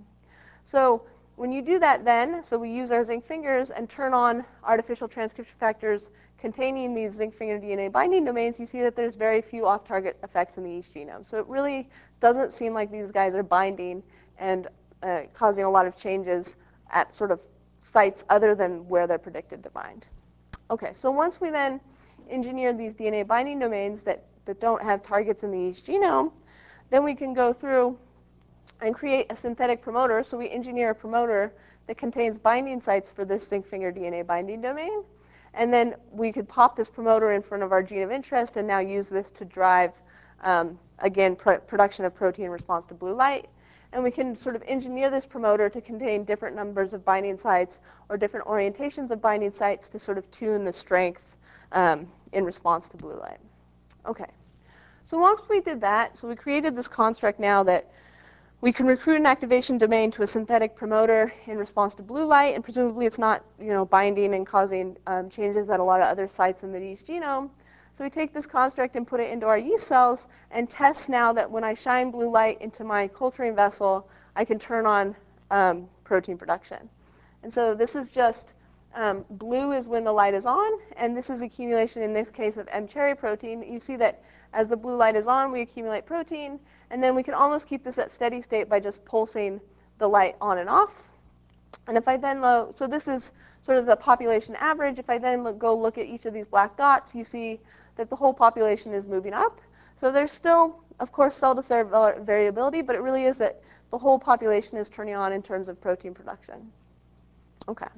So when you do that then, so we use our zinc fingers and turn on artificial transcription factors containing these zinc finger D N A binding domains, you see that there's very few off-target effects in the yeast genome. So it really doesn't seem like these guys are binding and uh, causing a lot of changes at sort of sites other than where they're predicted to bind. Okay, so once we then engineer these D N A binding domains that, that don't have targets in the yeast genome, then we can go through and create a synthetic promoter. So we engineer a promoter that contains binding sites for this zinc finger D N A binding domain. And then we could pop this promoter in front of our gene of interest and now use this to drive, um, again, pr production of protein in response to blue light. And we can sort of engineer this promoter to contain different numbers of binding sites or different orientations of binding sites to sort of tune the strength um, in response to blue light. Okay. So once we did that, so we created this construct now that we can recruit an activation domain to a synthetic promoter in response to blue light, and presumably it's not, you know, binding and causing um, changes at a lot of other sites in the yeast genome. So we take this construct and put it into our yeast cells and test now that when I shine blue light into my culturing vessel, I can turn on um, protein production. And so this is just um, blue is when the light is on, and this is accumulation, in this case, of M-cherry protein. You see that as the blue light is on, we accumulate protein, and then we can almost keep this at steady state by just pulsing the light on and off. And if I then look, so this is sort of the population average. If I then look, go look at each of these black dots, you see that the whole population is moving up. So there's still, of course, cell-to-cell variability, but it really is that the whole population is turning on in terms of protein production. Okay.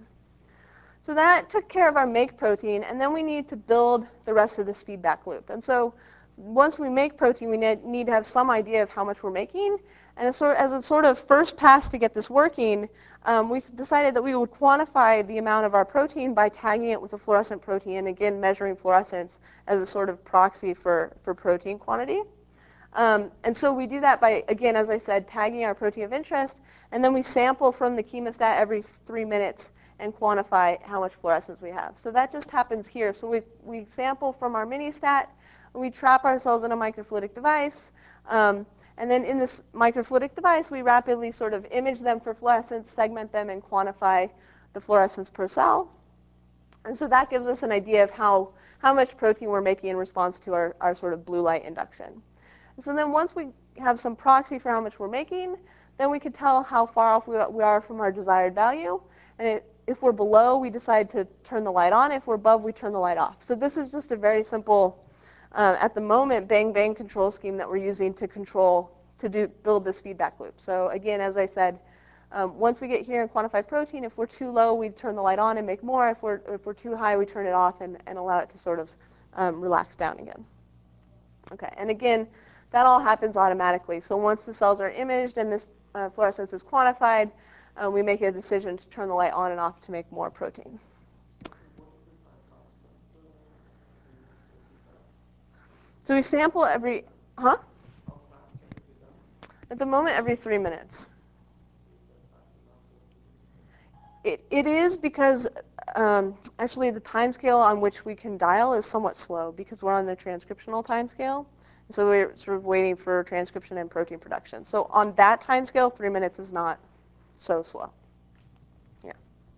So that took care of our make protein, and then we need to build the rest of this feedback loop. And so once we make protein, we need to have some idea of how much we're making. And as, sort, as a sort of first pass to get this working, um, we decided that we would quantify the amount of our protein by tagging it with a fluorescent protein, and again, measuring fluorescence as a sort of proxy for, for protein quantity. Um, and so we do that by, again, as I said, tagging our protein of interest, and then we sample from the chemostat every three minutes and quantify how much fluorescence we have. So that just happens here. So we, we sample from our mini-stat, we trap our cells in a microfluidic device, um, and then in this microfluidic device, we rapidly sort of image them for fluorescence, segment them, and quantify the fluorescence per cell. And so that gives us an idea of how, how much protein we're making in response to our, our sort of blue light induction. So then once we have some proxy for how much we're making, then we can tell how far off we are from our desired value. And it, if we're below, we decide to turn the light on. If we're above, we turn the light off. So this is just a very simple, uh, at the moment, bang-bang control scheme that we're using to control, to do, build this feedback loop. So again, as I said, um, once we get here and quantify protein, if we're too low, we turn the light on and make more. If we're, if we're too high, we turn it off and, and allow it to sort of um, relax down again. Okay, and again, that all happens automatically. So once the cells are imaged and this uh, fluorescence is quantified, uh, we make a decision to turn the light on and off to make more protein. So we sample every, huh? At the moment, every three minutes. It, it is because um, actually the time scale on which we can dial is somewhat slow because we're on the transcriptional time scale. So we're sort of waiting for transcription and protein production. So on that time scale, three minutes is not so slow. Yeah.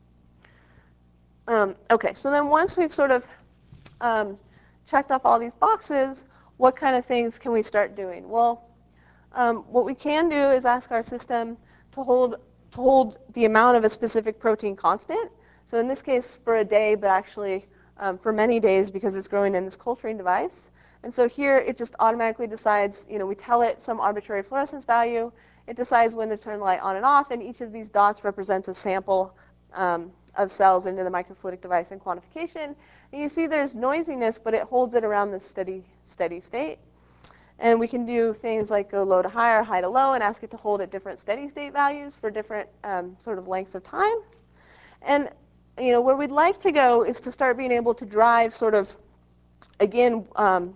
Um, okay, so then once we've sort of um, checked off all these boxes, what kind of things can we start doing? Well, um, what we can do is ask our system to hold, to hold the amount of a specific protein constant. So in this case, for a day, but actually um, for many days because it's growing in this culturing device. And so here it just automatically decides, you know, we tell it some arbitrary fluorescence value. It decides when to turn the light on and off, and each of these dots represents a sample um, of cells into the microfluidic device in quantification. And you see there's noisiness, but it holds it around this steady, steady state. And we can do things like go low to high or high to low and ask it to hold at different steady state values for different um, sort of lengths of time. And you know, where we'd like to go is to start being able to drive sort of, again, um,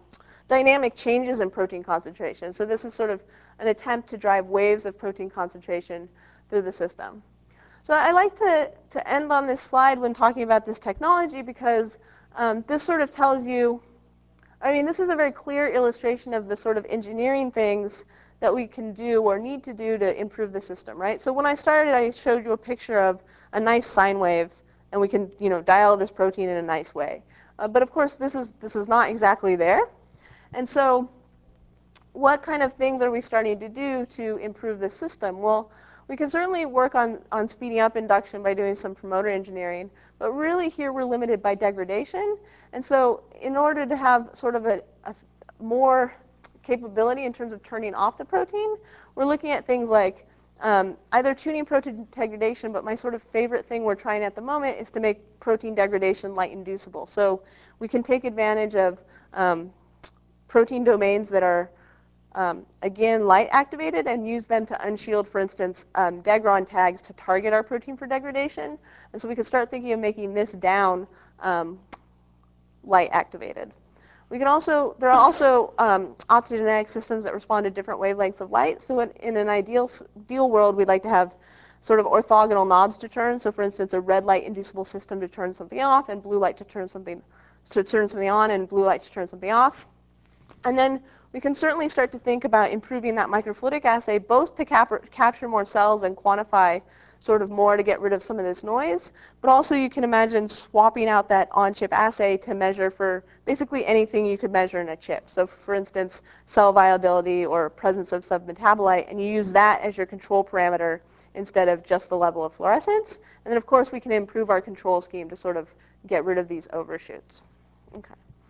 dynamic changes in protein concentration. So this is sort of an attempt to drive waves of protein concentration through the system. So I like to, to end on this slide when talking about this technology because um, this sort of tells you, I mean, this is a very clear illustration of the sort of engineering things that we can do or need to do to improve the system, right? So when I started, I showed you a picture of a nice sine wave, and we can, you know, dial this protein in a nice way. Uh, but of course, this is this is not exactly there. And so what kind of things are we starting to do to improve the system? Well, we can certainly work on, on speeding up induction by doing some promoter engineering, but really here we're limited by degradation. And so in order to have sort of a, a more capability in terms of turning off the protein, we're looking at things like um, either tuning protein degradation, but my sort of favorite thing we're trying at the moment is to make protein degradation light inducible. So we can take advantage of um, protein domains that are um, again, light activated and use them to unshield, for instance, um, degron tags to target our protein for degradation. And so we could start thinking of making this down um, light activated. We can also, there are also um, optogenetic systems that respond to different wavelengths of light. So in, in an ideal, ideal world, we'd like to have sort of orthogonal knobs to turn. So for instance, a red light inducible system to turn something off, and blue light to turn something, to turn something on, and blue light to turn something off. And then we can certainly start to think about improving that microfluidic assay, both to cap- capture more cells and quantify sort of more to get rid of some of this noise, but also you can imagine swapping out that on-chip assay to measure for basically anything you could measure in a chip. So for instance, cell viability or presence of submetabolite, and you use that as your control parameter instead of just the level of fluorescence. And then of course we can improve our control scheme to sort of get rid of these overshoots. Okay.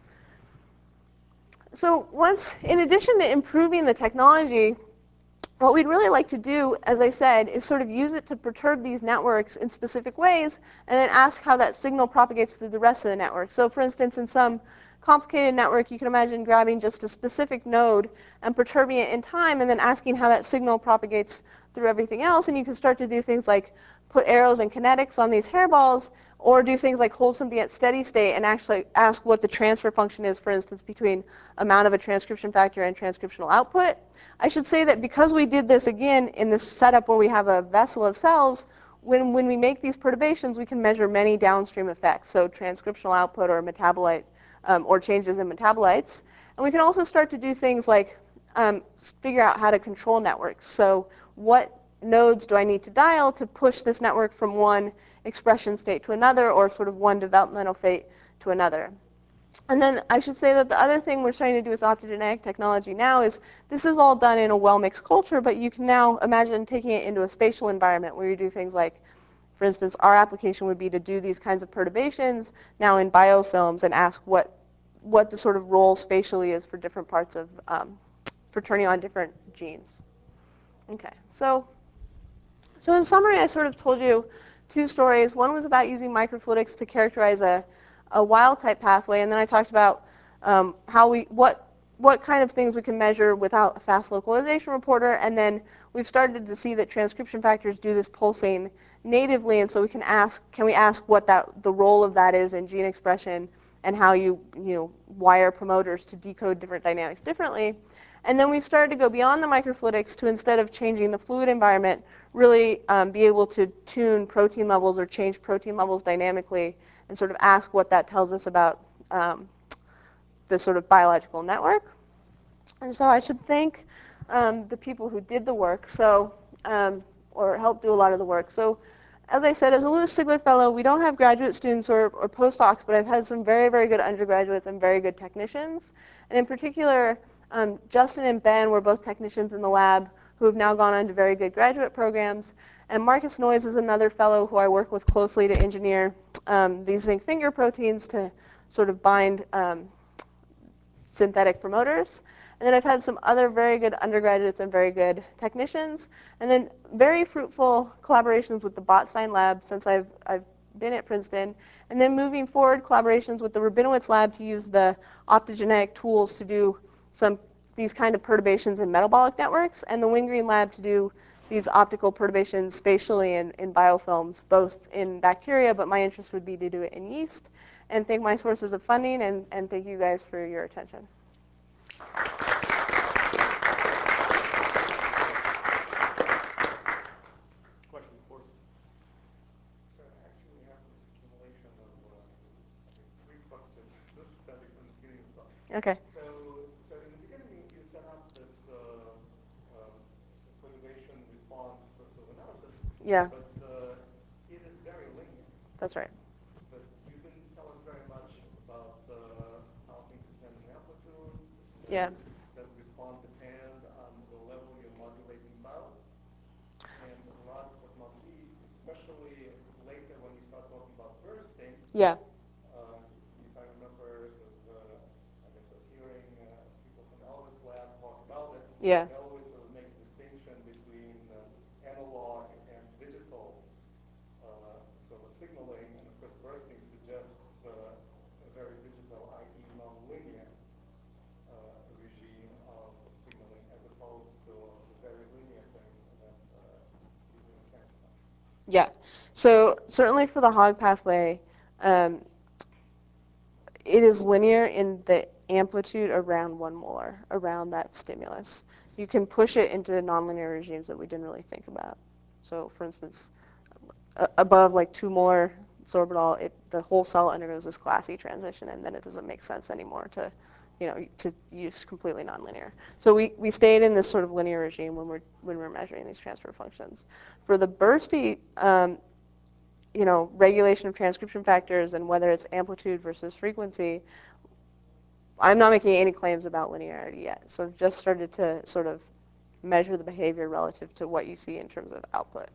So once, in addition to improving the technology, what we'd really like to do, as I said, is sort of use it to perturb these networks in specific ways and then ask how that signal propagates through the rest of the network. So for instance, in some complicated network, you can imagine grabbing just a specific node and perturbing it in time and then asking how that signal propagates through everything else. And you can start to do things like put arrows and kinetics on these hairballs, or do things like hold something at steady state and actually ask what the transfer function is, for instance, between amount of a transcription factor and transcriptional output. I should say that because we did this, again, in this setup where we have a vessel of cells, when, when we make these perturbations, we can measure many downstream effects, so transcriptional output or metabolite, um, or changes in metabolites. And we can also start to do things like um, figure out how to control networks. So what nodes do I need to dial to push this network from one expression state to another, or sort of one developmental fate to another. And then I should say that the other thing we're trying to do with optogenetic technology now is this is all done in a well-mixed culture, but you can now imagine taking it into a spatial environment where you do things like, for instance, our application would be to do these kinds of perturbations now in biofilms and ask what, what the sort of role spatially is for different parts of, um, for turning on different genes. Okay, so So in summary, I sort of told you two stories. One was about using microfluidics to characterize a, a wild-type pathway, and then I talked about um, how we, what, what kind of things we can measure without a fast localization reporter, and then we've started to see that transcription factors do this pulsing natively, and so we can ask, can we ask what that, the role of that is in gene expression and how you, you know, wire promoters to decode different dynamics differently. And then we've started to go beyond the microfluidics to, instead of changing the fluid environment, really um, be able to tune protein levels or change protein levels dynamically and sort of ask what that tells us about um, the sort of biological network. And so I should thank um, the people who did the work, so um, or helped do a lot of the work. So as I said, as a Louis Sigler Fellow, we don't have graduate students or, or postdocs, but I've had some very, very good undergraduates and very good technicians. And in particular, um, Justin and Ben were both technicians in the lab who have now gone on to very good graduate programs. And Marcus Noyes is another fellow who I work with closely to engineer um, these zinc finger proteins to sort of bind um, synthetic promoters. And then I've had some other very good undergraduates and very good technicians. And then very fruitful collaborations with the Botstein lab since I've, I've been at Princeton. And then moving forward, collaborations with the Rabinowitz lab to use the optogenetic tools to do some these kind of perturbations in metabolic networks, and the Wingreen lab to do these optical perturbations spatially in, in biofilms, both in bacteria, but my interest would be to do it in yeast. And thank my sources of funding, and, and thank you guys for your attention. Question, of course. So actually, we have this accumulation of uh, like three questions starting from the beginning of the talk. Okay. So, so in the beginning, you, you set up this uh, um, so perturbation response sort of analysis, Yeah, but uh, it is very linear. that's right. But you didn't tell us very much about uh, how things depend on amplitude. Does Yeah. the, does the response depend on the level you're modulating about? And last but not least, especially later when we start talking about bursting, Yeah. uh, if I remember sort of, uh, I guess, sort of hearing uh, people from Elvis Lab talk about it, Yeah. they always sort of make a distinction between uh, analog and digital uh, sort of signaling, and of course bursting suggests uh, a very digital, that is non-linear uh, regime of signaling as opposed to the very linear thing that uh, you do in transfer function. Yeah. So certainly for the hog pathway, um, it is linear in the amplitude around one molar, around that stimulus. You can push it into nonlinear regimes that we didn't really think about. So for instance, a- above like two molar sorbitol, it, the whole cell undergoes this class E transition, and then it doesn't make sense anymore to, you know, to use completely nonlinear. So we, we stayed in this sort of linear regime when we're when we're measuring these transfer functions. For the bursty, um, you know, regulation of transcription factors and whether it's amplitude versus frequency, I'm not making any claims about linearity yet. So I've just started to sort of measure the behavior relative to what you see in terms of output.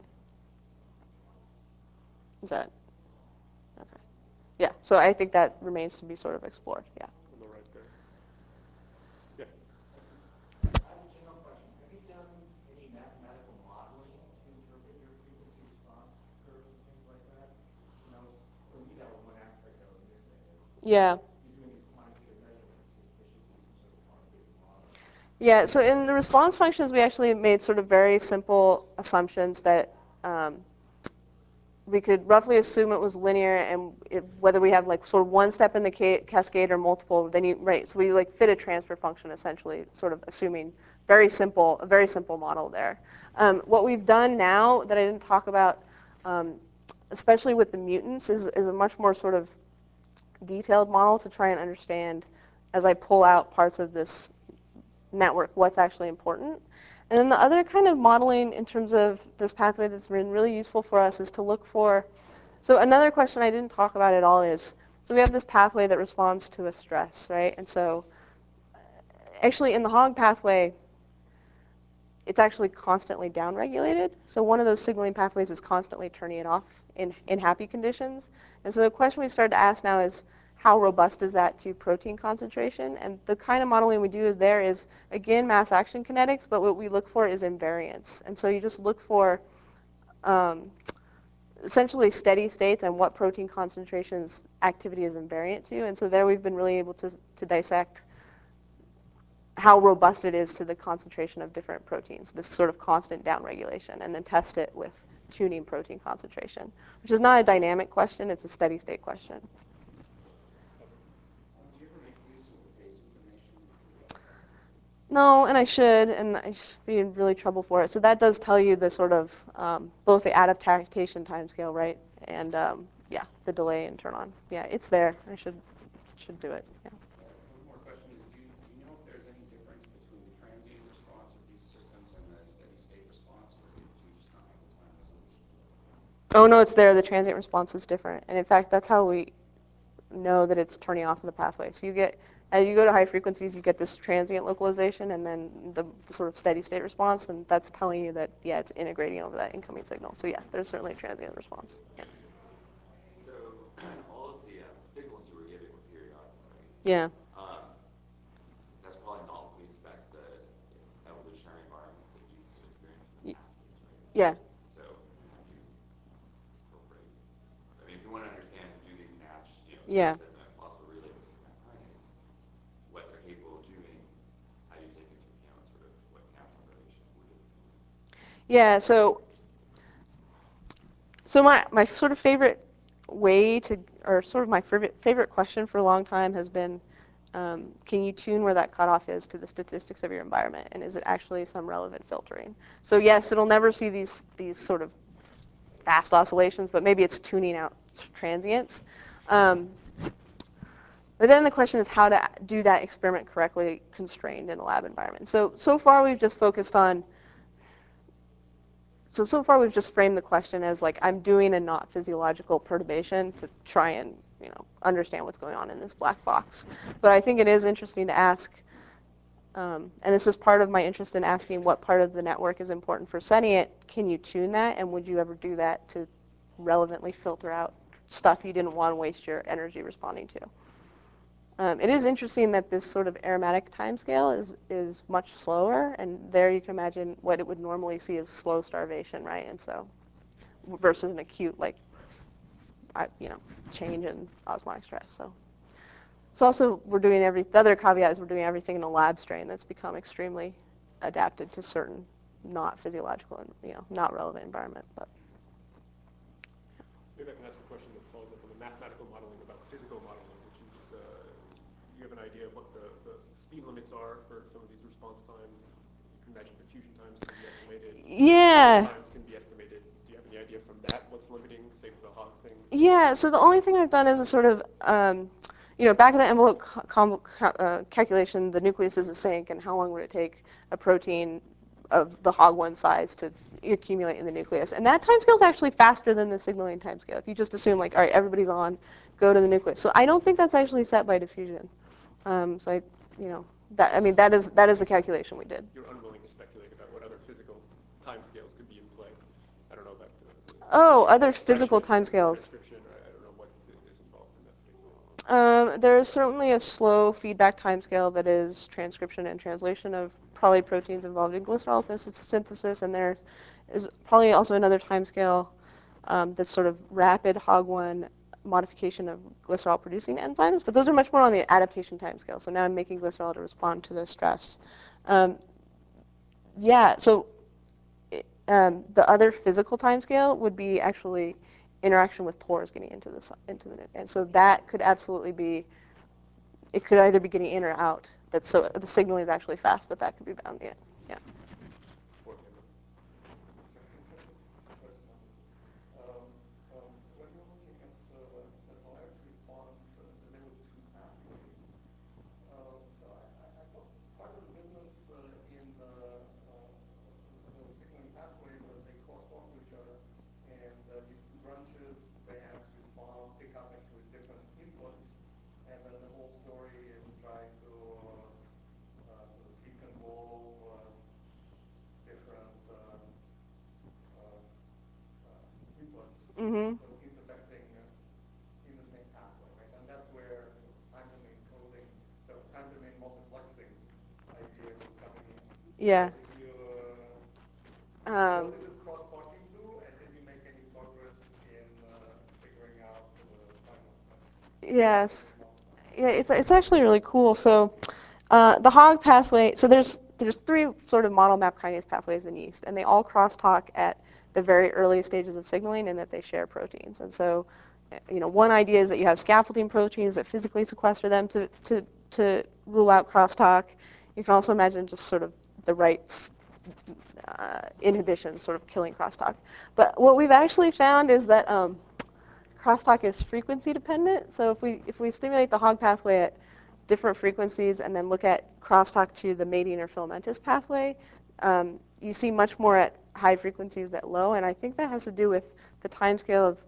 Is that okay? Yeah. So I think that remains to be sort of explored. Yeah. On the right there. Yeah. I have a general question. Have you done any mathematical modeling to interpret your frequency response curves and things like that? You know, for me, that was one aspect that was missing. Is Yeah. you're doing these quantitative measurements, there should be some sort of quantitative modeling. Yeah. So in the response functions, we actually made sort of very simple assumptions that um, we could roughly assume it was linear, and if, whether we have like sort of one step in the ca- cascade or multiple, then you right. So we like fit a transfer function essentially, sort of assuming very simple, a very simple model there. Um, what we've done now that I didn't talk about, um, especially with the mutants, is, is a much more sort of detailed model to try and understand as I pull out parts of this network what's actually important. And then the other kind of modeling in terms of this pathway that's been really useful for us is to look for, so another question I didn't talk about at all is, so we have this pathway that responds to a stress, right? And so actually in the hog pathway, it's actually constantly downregulated. So one of those signaling pathways is constantly turning it off in, in happy conditions. And so the question we've started to ask now is, how robust is that to protein concentration? And the kind of modeling we do is there is, again, mass action kinetics, but what we look for is invariance. And so you just look for um, essentially steady states and what protein concentrations activity is invariant to. And so there we've been really able to, to dissect how robust it is to the concentration of different proteins, this sort of constant downregulation, and then test it with tuning protein concentration, which is not a dynamic question, it's a steady state question. Um, do you ever make use of the phase information for the other pathways? No, and I should, and I should be in really trouble for it. So that does tell you the sort of, um, both the adaptation timescale, right, and um, yeah, the delay and turn on. Yeah, it's there. I should should do it. Yeah. Uh, one more question is, do you, do you know if there's any difference between the transient response of these systems and the steady state response, or do you just not have the time resolution to look at that? Oh no, it's there. The transient response is different, and in fact, that's how we know that it's turning off the pathway. So you get, as you go to high frequencies, you get this transient localization and then the, the sort of steady state response, and that's telling you that, yeah, it's integrating over that incoming signal. So yeah, there's certainly a transient response. Yeah. So all of the uh, signals you were giving were periodic, right? Yeah. Um, that's probably not what we expect the evolutionary environment of the yeast to have experienced in the past is, right? Yeah. So how do you incorporate? I mean, if you want to understand to do these match, you know, Yeah. testament phosphorylated with cytokine kinase, what they're capable of doing, how do you take into account sort of what natural variation would have been doing? Yeah. So so my my sort of favorite way to, or sort of my favorite favorite question for a long time has been, Um, can you tune where that cutoff is to the statistics of your environment, and is it actually some relevant filtering? So yes, it'll never see these these sort of fast oscillations, but maybe it's tuning out transients. Um, but then the question is how to do that experiment correctly constrained in the lab environment. So so far we've just focused on so so far we've just framed the question as like I'm doing a not physiological perturbation to try and you know understand what's going on in this black box. But I think it is interesting to ask, um, and this is part of my interest in asking what part of the network is important for setting it. Can you tune that, and would you ever do that to relevantly filter out stuff you didn't want to waste your energy responding to? Um, it is interesting that this sort of aromatic timescale is is much slower, and there you can imagine what it would normally see as slow starvation, right? And so, versus an acute like, I, you know, change in osmotic stress. So, it's also we're doing every. The other caveat is we're doing everything in a lab strain that's become extremely adapted to certain not physiological and you know not relevant environment. But Maybe I can ask a question that follows up on the mathematical modeling about physical modeling, which is, uh, you have an idea of what the, the speed limits are for some of these response times. You can imagine diffusion times can be estimated. yeah. Times can be estimated. Do you have any idea from that what's limiting, say, for the hog thing? Yeah, so the only thing I've done is a sort of, um, you know, back of the envelope com- uh, calculation, the nucleus is a sink, and how long would it take a protein of the hog one size to accumulate in the nucleus? And that timescale is actually faster than the signaling timescale. If you just assume, like, all right, everybody's on, go to the nucleus. So I don't think that's actually set by diffusion. Um, so I, you know, that I mean, that is that is the calculation we did. You're unwilling to speculate about what other physical timescales could be in play. I don't know about the, the Oh, other physical expression, timescales. transcription, or I don't know what is involved in that particular. Um, there is certainly a slow feedback timescale that is transcription and translation of probably proteins involved in glycerol synthesis, and there is probably also another timescale um, that's sort of rapid hog one modification of glycerol producing enzymes, but those are much more on the adaptation timescale. So now I'm making glycerol to respond to the stress. Um, yeah, so um, the other physical timescale would be actually interaction with pores getting into the into the and so that could absolutely be. It could either be getting in or out. That's so the signaling is actually fast, but that could be bound. Yeah, yeah. Or, you know, Second question on this. Um, um, when you're looking at uh, seismolaric response uh, delivered to pathways, uh, so I, I, I thought part of the business uh, in uh, uh, those signaling pathways are they crosstalk to each other, and uh, these two branches, bands respond, pick up actually different inputs, and then the whole story is trying to uh, uh, sort of deconvolve uh, different uh, uh, uh, inputs, Mm-hmm. sort of intersecting uh, in the same pathway, right? And that's where sort of time domain coding, the time domain multiplexing idea was coming in. Yeah. So did you, uh, Um, what is it cross-talking to, and did you make any progress in uh, figuring out the final uh, time yes. domain multiplexing? Yeah, it's it's actually really cool. So, uh, the hog pathway. So there's there's three sort of model map kinase pathways in yeast, and they all crosstalk at the very early stages of signaling, and that they share proteins. And so, you know, one idea is that you have scaffolding proteins that physically sequester them to to to rule out crosstalk. You can also imagine just sort of the right uh, inhibition, sort of killing crosstalk. But what we've actually found is that um, crosstalk is frequency dependent. So if we if we stimulate the hog pathway at different frequencies and then look at crosstalk to the mating or filamentous pathway, um, you see much more at high frequencies than low. And I think that has to do with the timescale of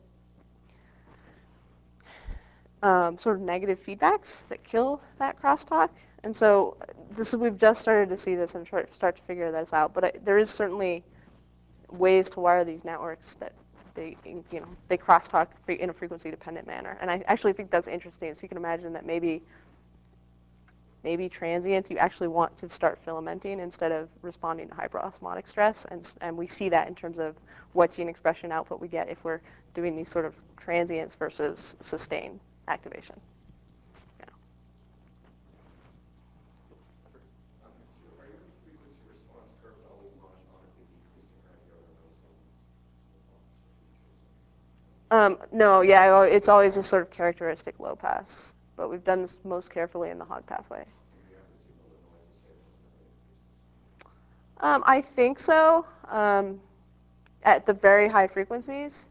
um, sort of negative feedbacks that kill that crosstalk. And so this is, we've just started to see this and try, start to figure this out. But I, there is certainly ways to wire these networks that they, you know, they crosstalk in a frequency-dependent manner. And I actually think that's interesting. So you can imagine that maybe, maybe transients you actually want to start filamenting instead of responding to hyperosmotic stress. And, and we see that in terms of what gene expression output we get if we're doing these sort of transients versus sustained activation. Yeah. Um, so are your frequency response curves always monotonically decreasing, or have you ever noticed any bumps or features? Um, no, yeah, it's always a sort of characteristic low pass but we've done this most carefully in the hog pathway. Do you have the signal to noise associated with the Um, I think so, um, at the very high frequencies.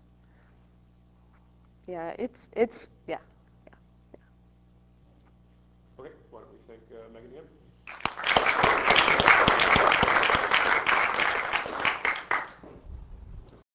Yeah, it's, it's yeah. Okay, why don't we thank uh, Megan again?